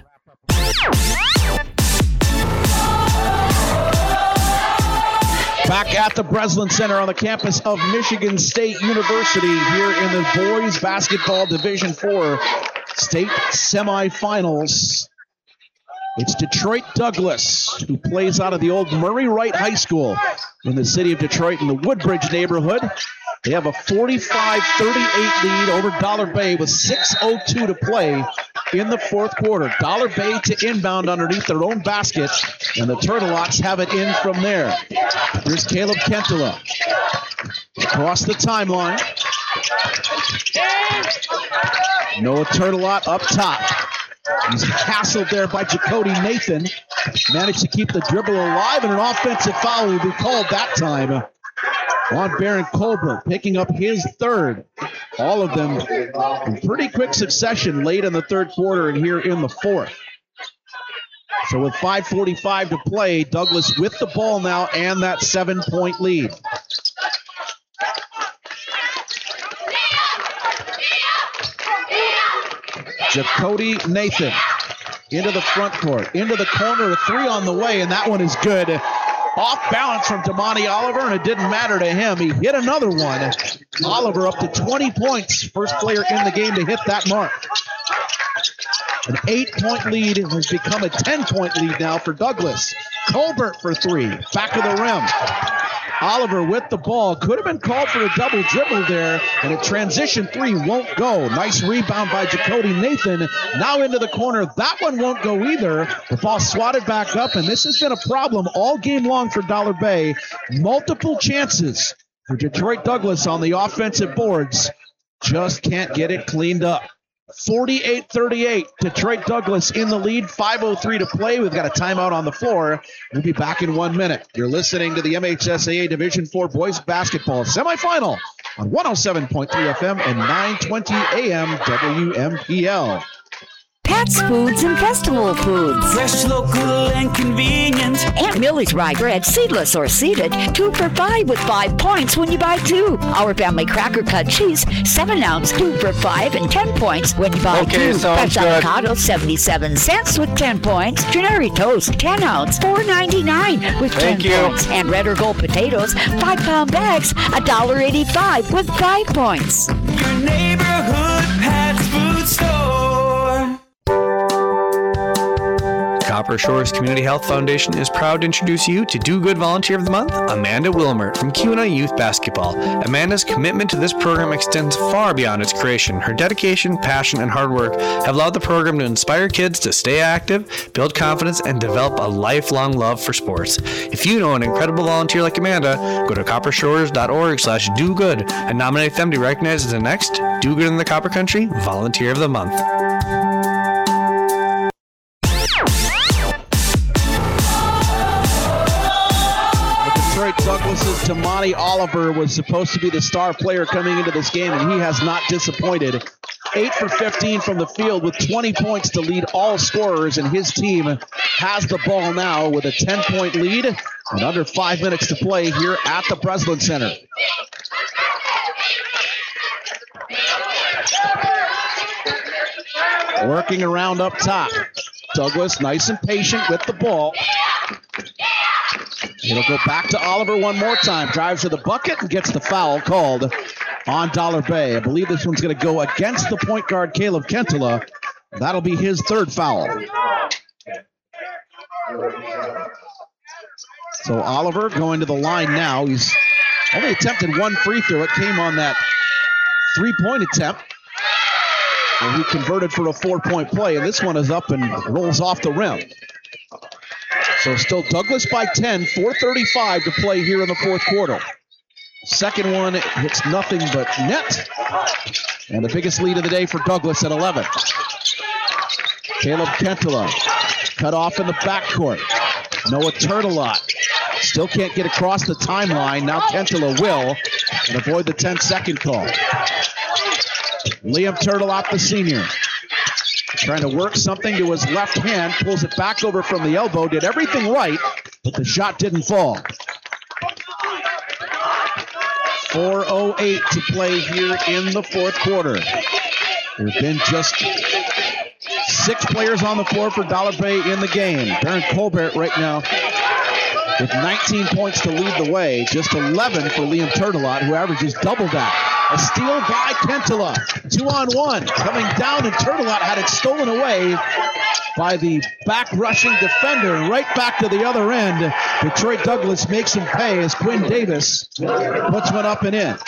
Back at the Breslin Center on the campus of Michigan State University here in the boys basketball Division IV state semifinals. It's Detroit Douglas, who plays out of the old Murray Wright High School in the city of Detroit in the Woodbridge neighborhood. They have a 45-38 lead over Dollar Bay with 6:02 to play in the fourth quarter. Dollar Bay to inbound underneath their own basket, and the Turtleots have it in from there. Here's Caleb Kentula across the timeline. Noah Turtelot up top. He's hassled there by Jacody Nathan. Managed to keep the dribble alive, and an offensive foul will be called that time on Baron Colbert, picking up his third. All of them in pretty quick succession late in the third quarter and here in the fourth. So with 5:45 to play, Douglas with the ball now and that 7-point lead. Jacody Nathan into the front court, into the corner, a three on the way, and that one is good. Off balance from Damani Oliver, and it didn't matter to him. He hit another one. Oliver up to 20 points, first player in the game to hit that mark. An 8-point lead has become a 10-point lead now for Douglas. Colbert for three, back of the rim. Oliver with the ball. Could have been called for a double dribble there, and a transition three won't go. Nice rebound by Jacody Nathan. Now into the corner. That one won't go either. The ball swatted back up, and this has been a problem all game long for Dollar Bay. Multiple chances for Detroit Douglas on the offensive boards. Just can't get it cleaned up. 48-38, Detroit Douglas in the lead, 5:03 to play. We've got a timeout on the floor. We'll be back in 1 minute. You're listening to the MHSAA Division IV Boys Basketball Semifinal on 107.3 FM and 920 AM WMPL. Pat's Foods and Festival Foods. Fresh, local, and convenient. Aunt Millie's rye bread, seedless or seeded, 2 for $5 with 5 points when you buy 2. Our family cracker cut cheese, 7 ounce, 2 for $5 and 10 points when you buy 2. Fresh avocado, 77 cents with 10 points. Canary toast, 10 ounce, $4.99 with 10 points. And red or gold potatoes, 5-pound bags, $1.85 with 5 points. Your neighborhood Pat's Food Store. Copper Shores Community Health Foundation is proud to introduce you to Do Good Volunteer of the Month, Amanda Wilmert from QNI Youth Basketball. Amanda's commitment to this program extends far beyond its creation. Her dedication, passion, and hard work have allowed the program to inspire kids to stay active, build confidence, and develop a lifelong love for sports. If you know an incredible volunteer like Amanda, go to coppershores.org/do-good and nominate them to be recognized as the next Do Good in the Copper Country Volunteer of the Month. Douglas's Damani Oliver was supposed to be the star player coming into this game, and he has not disappointed. 8 for 15 from the field with 20 points to lead all scorers, and his team has the ball now with a 10-point lead and under 5 minutes to play here at the Breslin Center. Working around up top. Douglas nice and patient with the ball. It'll go back to Oliver one more time. Drives to the bucket and gets the foul called on Dollar Bay. I believe this one's going to go against the point guard, Caleb Kentula. That'll be his third foul. So Oliver going to the line now. He's only attempted one free throw. It came on that three-point attempt, where he converted for a 4-point play. And this one is up and rolls off the rim. So still Douglas by 10, 4:35 to play here in the fourth quarter. Second one hits nothing but net. And the biggest lead of the day for Douglas at 11. Caleb Kentela cut off in the backcourt. Noah Turtelot still can't get across the timeline. Now Kentela will, and avoid the 10-second call. Liam Turtelot, the senior, trying to work something to his left hand, pulls it back over from the elbow, did everything right, but the shot didn't fall. 4:08 to play here in the fourth quarter. There have been just 6 players on the floor for Dollar Bay in the game. Baron Colbert right now with 19 points to lead the way, just 11 for Liam Turtelot, who averages double that. A steal by Kentela, 2-on-1, coming down, and Turtelot had it stolen away by the back-rushing defender, and right back to the other end. Detroit Douglas makes him pay as Quinn Davis puts one up and in.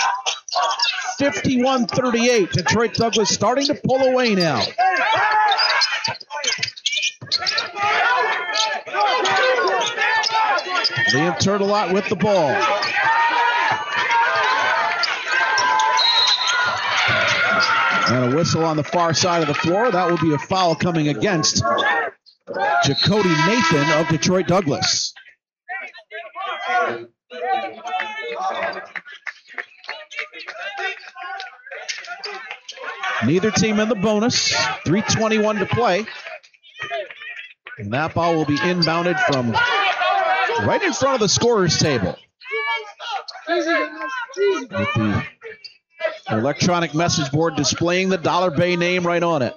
51-38, Detroit Douglas starting to pull away now. Liam Turtelot with the ball. And a whistle on the far side of the floor. That will be a foul coming against Jacody Nathan of Detroit Douglas. Neither team in the bonus. 3:21 to play. And that ball will be inbounded from right in front of the scorer's table. With the electronic message board displaying the Dollar Bay name right on it.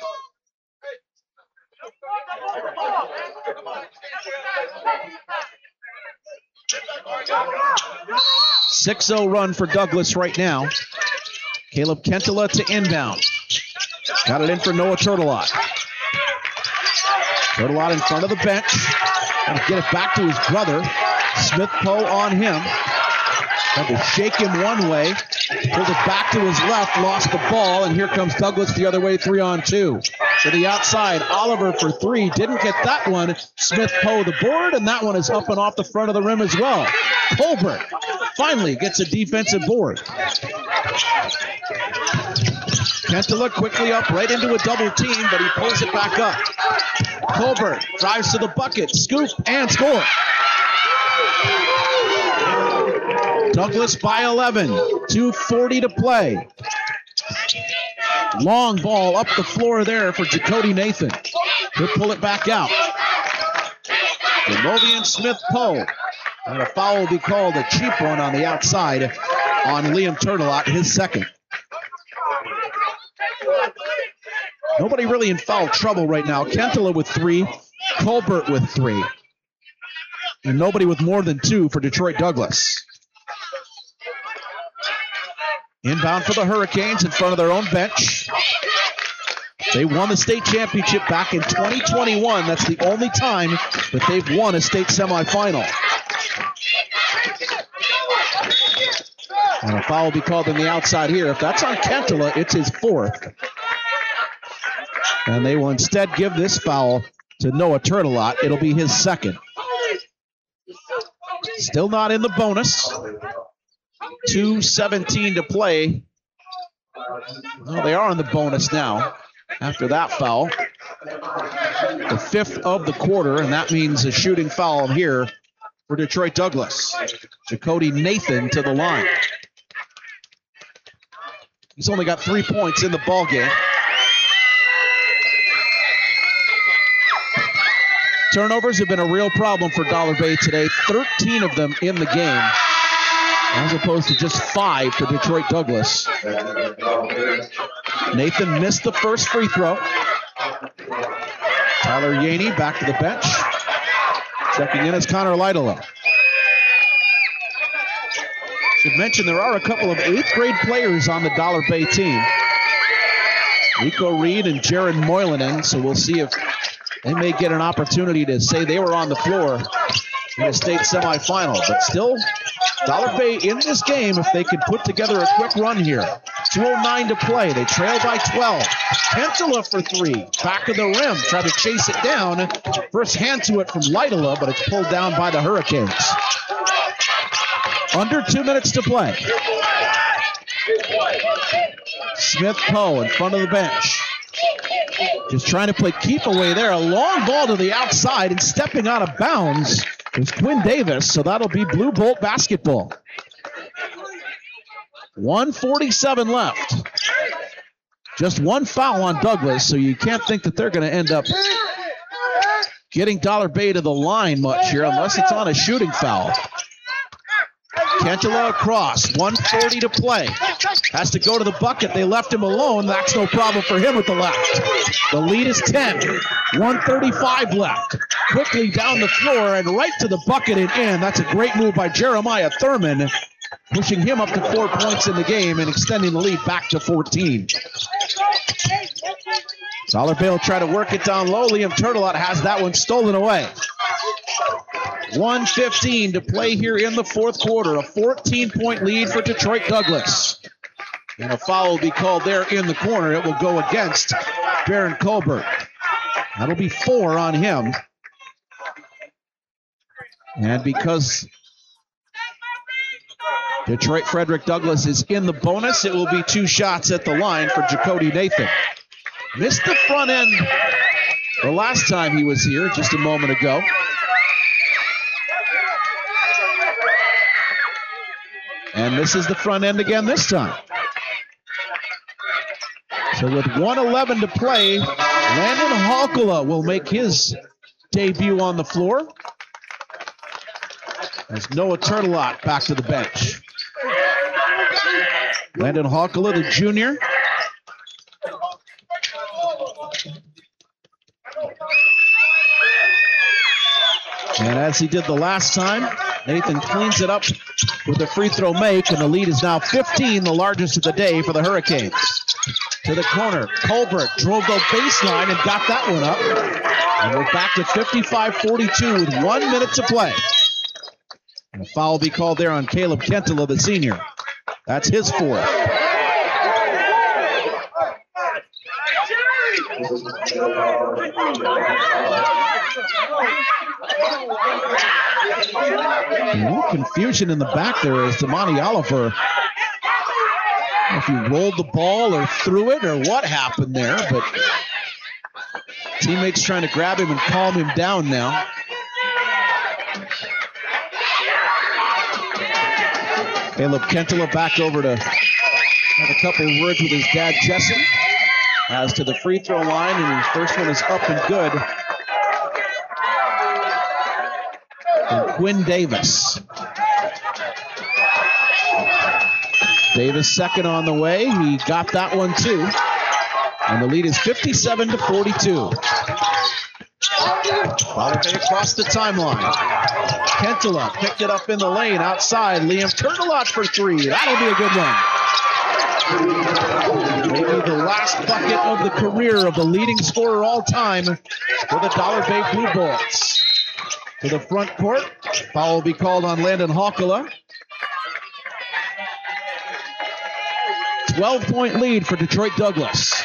.60 run for Douglas right now. Caleb Kentela to inbound. Got it in for Noah Turtelot. Turtelot in front of the bench. Trying to get it back to his brother. Smith Poe on him. Had to shake him one way. Pulled it back to his left. Lost the ball. And here comes Douglas the other way, 3-on-2. To the outside. Oliver for 3. Didn't get that one. Smith Poe the board. And that one is up and off the front of the rim as well. Colbert finally gets a defensive board. Kentela quickly up right into a double team, but he pulls it back up. Colbert drives to the bucket, scoop, and score. Douglas by 11, 2:40 to play. Long ball up the floor there for Jacody Nathan. He'll pull it back out. Demovian Smith Poe. And a foul will be called, a cheap one on the outside on Liam Turtelot, his second. Nobody really in foul trouble right now. Kentela with 3, Colbert with 3. And nobody with more than 2 for Detroit Douglas. Inbound for the Hurricanes in front of their own bench. They won the state championship back in 2021. That's the only time that they've won a state semifinal. And a foul will be called on the outside here. If that's on Kentela, it's his 4th. And they will instead give this foul to Noah Turtelot. It'll be his 2nd. Still not in the bonus. 2:17 to play. Well, they are in the bonus now after that foul. The 5th of the quarter, and that means a shooting foul here for Detroit Douglas. Jacody Nathan to the line. He's only got 3 points in the ball game. Turnovers have been a real problem for Dollar Bay today. 13 of them in the game, as opposed to just 5 for Detroit Douglas. Nathan missed the first free throw. Tyler Yaney back to the bench. Checking in is Connor Lytela. Should mention there are a couple of 8th grade players on the Dollar Bay team. Rico Reed and Jared Moylanen, so we'll see if they may get an opportunity to say they were on the floor in the state semifinal. But still, Dollar Bay in this game if they can put together a quick run here. 2:09 to play. They trail by 12. Kentela for 3. Back of the rim. Try to chase it down. First hand to it from Lytela, but it's pulled down by the Hurricanes. Under 2 minutes to play. Smith Poe in front of the bench. Just trying to play keep away there. A long ball to the outside, and stepping out of bounds is Quinn Davis, so that'll be Blue Bolt basketball. 1:47 left. Just one foul on Douglas, so you can't think that they're going to end up getting Dollar Bay to the line much here unless it's on a shooting foul. Cantala across, 1:40 to play. Has to go to the bucket. They left him alone. That's no problem for him with the left. The lead is 10. 1:35 left. Quickly down the floor and right to the bucket and in. That's a great move by Jeremiah Thurman, pushing him up to 4 points in the game and extending the lead back to 14. Dollar Bay will try to work it down low. Liam Turtelot has that one stolen away. 1:15 to play here in the fourth quarter. A 14-point lead for Detroit Douglas. And a foul will be called there in the corner. It will go against Baron Colbert. That'll be 4 on him. And because Detroit Frederick Douglass is in the bonus, it will be 2 shots at the line for Jacody Nathan. Missed the front end the last time he was here, just a moment ago. And misses the front end again this time. So with 1:11 to play, Landon Halkula will make his debut on the floor. As Noah Turtelot back to the bench. Landon Halkula, the junior. And as he did the last time, Nathan cleans it up with a free throw make, and the lead is now 15, the largest of the day for the Hurricanes. To the corner, Colbert drove the baseline and got that one up. And we're back to 55-42 with 1 minute to play. And a foul will be called there on Caleb Kentala, the senior. That's his 4th. A little confusion in the back there as Damani Oliver. I don't know if he rolled the ball or threw it or what happened there, but teammates trying to grab him and calm him down now. Caleb Kentala back over to have a couple of words with his dad, Jesse. As to the free throw line, and his first one is up and good. And Quinn Davis. Davis second on the way. He got that one too. And the lead is 57-42. Dollar Bay across the timeline. Kentala picked it up in the lane outside. Liam Turtelot for 3. That'll be a good one. Maybe the last bucket of the career of the leading scorer all time for the Dollar Bay Blue Bolts. To the front court. Foul will be called on Landon Halkula. 12-point lead for Detroit Douglas.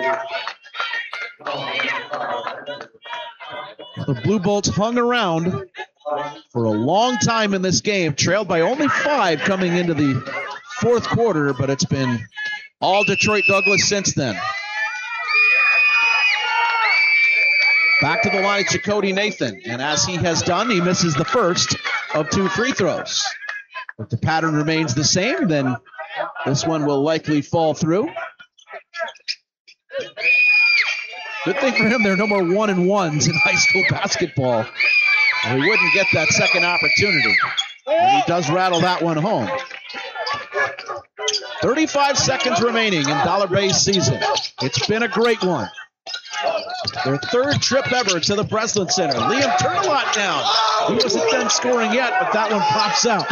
The Blue Bolts hung around for a long time in this game, trailed by only 5 coming into the fourth quarter, but it's been all Detroit Douglas since then. Back to the line, Jacody Nathan, and as he has done, he misses the first of 2 free throws. If the pattern remains the same, then this one will likely fall through. Good thing for him, there are no more 1-and-1s in high school basketball. He wouldn't get that second opportunity. And he does rattle that one home. 35 seconds remaining in Dollar Bay's season. It's been a great one. Their 3rd trip ever to the Breslin Center. Liam Turtelot down. He wasn't done scoring yet, but that one pops out.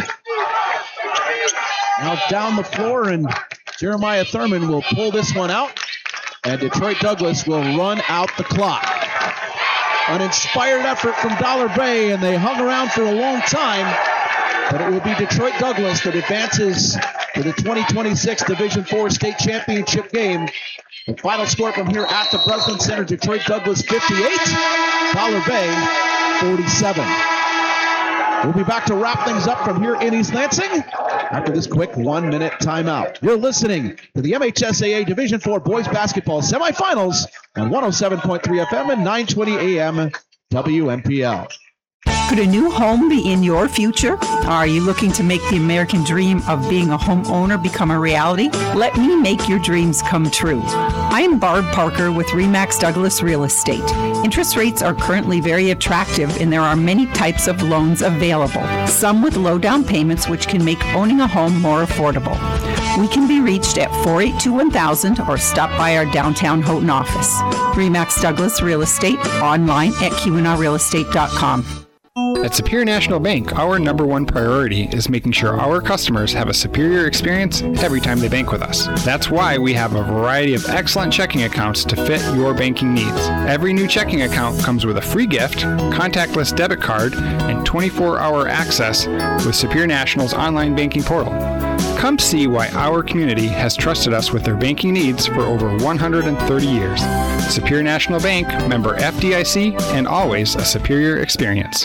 Now down the floor, and Jeremiah Thurman will pull this one out, and Detroit Douglas will run out the clock. An inspired effort from Dollar Bay, and they hung around for a long time, but it will be Detroit Douglas that advances to the 2026 Division IV State Championship game. The final score from here at the Breslin Center, Detroit Douglas 58, Dollar Bay 47. We'll be back to wrap things up from here in East Lansing after this quick 1-minute timeout. You're listening to the MHSAA Division IV Boys Basketball Semifinals on 107.3 FM and 920 AM WMPL. Could a new home be in your future? Are you looking to make the American dream of being a homeowner become a reality? Let me make your dreams come true. I am Barb Parker with RE/MAX Douglas Real Estate. Interest rates are currently very attractive and there are many types of loans available, some with low down payments which can make owning a home more affordable. We can be reached at 482-1000 or stop by our downtown Houghton office. RE/MAX Douglas Real Estate, online at KeweenawRealEstate.com. At Superior National Bank, our number one priority is making sure our customers have a superior experience every time they bank with us. That's why we have a variety of excellent checking accounts to fit your banking needs. Every new checking account comes with a free gift, contactless debit card, and 24-hour access with Superior National's online banking portal. Come see why our community has trusted us with their banking needs for over 130 years. Superior National Bank, member FDIC, and always a superior experience.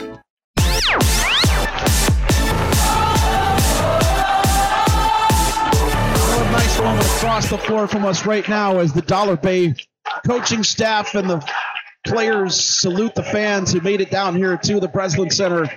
Nice moment across the floor from us right now as the Dollar Bay coaching staff and the players salute the fans who made it down here to the Breslin Center.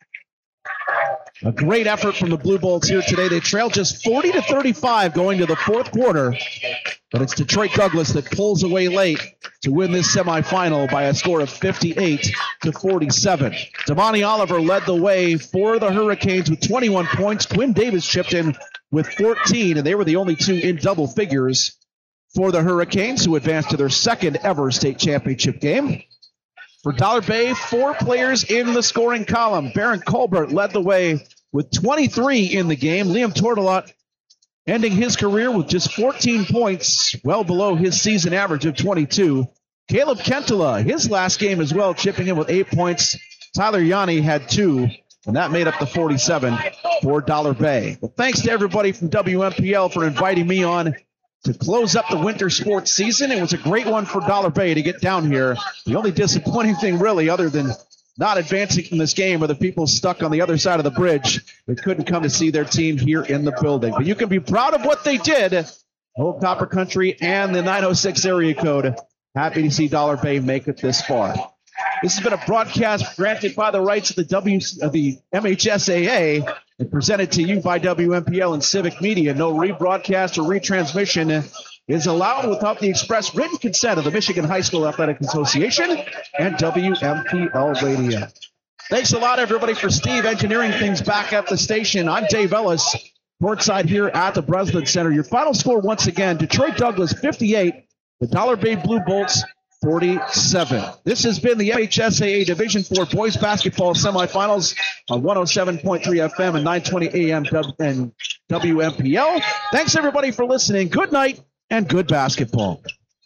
A great effort from the Blue Bolts here today. They trail just 40-35 going to the fourth quarter, but it's Detroit Douglas that pulls away late to win this semifinal by a score of 58-47. Damani Oliver led the way for the Hurricanes with 21 points. Quinn Davis chipped in with 14, and they were the only two in double figures for the Hurricanes, who advanced to their second ever state championship game. For Dollar Bay, 4 players in the scoring column. Baron Colbert led the way with 23 in the game. Liam Tortolot ending his career with just 14 points, well below his season average of 22. Caleb Kentala, his last game as well, chipping in with 8 points. Tyler Yanni had 2, and that made up the 47 for Dollar Bay. Well, thanks to everybody from WMPL for inviting me on to close up the winter sports season. It was a great one for Dollar Bay to get down here. The only disappointing thing really, other than not advancing in this game, are the people stuck on the other side of the bridge that couldn't come to see their team here in the building. But you can be proud of what they did. Old Copper Country and the 906 area code. Happy to see Dollar Bay make it this far. This has been a broadcast granted by the rights of the MHSAA and presented to you by WMPL and Civic Media. No rebroadcast or retransmission is allowed without the express written consent of the Michigan High School Athletic Association and WMPL Radio. Thanks a lot, everybody, for Steve engineering things back at the station. I'm Dave Ellis, courtside here at the Breslin Center. Your final score once again, Detroit Douglas 58, the Dollar Bay Blue Bolts 47. This has been the MHSAA Division IV Boys Basketball Semifinals on 107.3 FM and 920 AM and WMPL. Thanks, everybody, for listening. Good night and good basketball.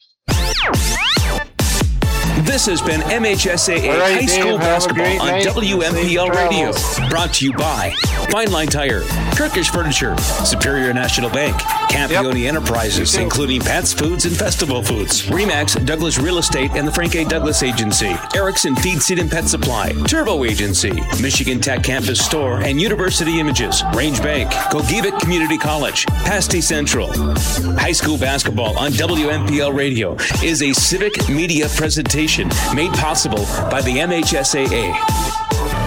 This has been MHSAA High School Basketball on WMPL Radio. Brought to you by Fine Line Tire, Turkish Furniture, Superior National Bank, Campione Enterprises, including Pat's Foods and Festival Foods, RE/MAX Douglas Real Estate and the Frank A. Douglas Agency, Erickson Feed, Seed and Pet Supply, Turbo Agency, Michigan Tech Campus Store and University Images, Range Bank, Gogebic Community College, Pasty Central. High School Basketball on WMPL Radio is a civic media presentation made possible by the MHSAA.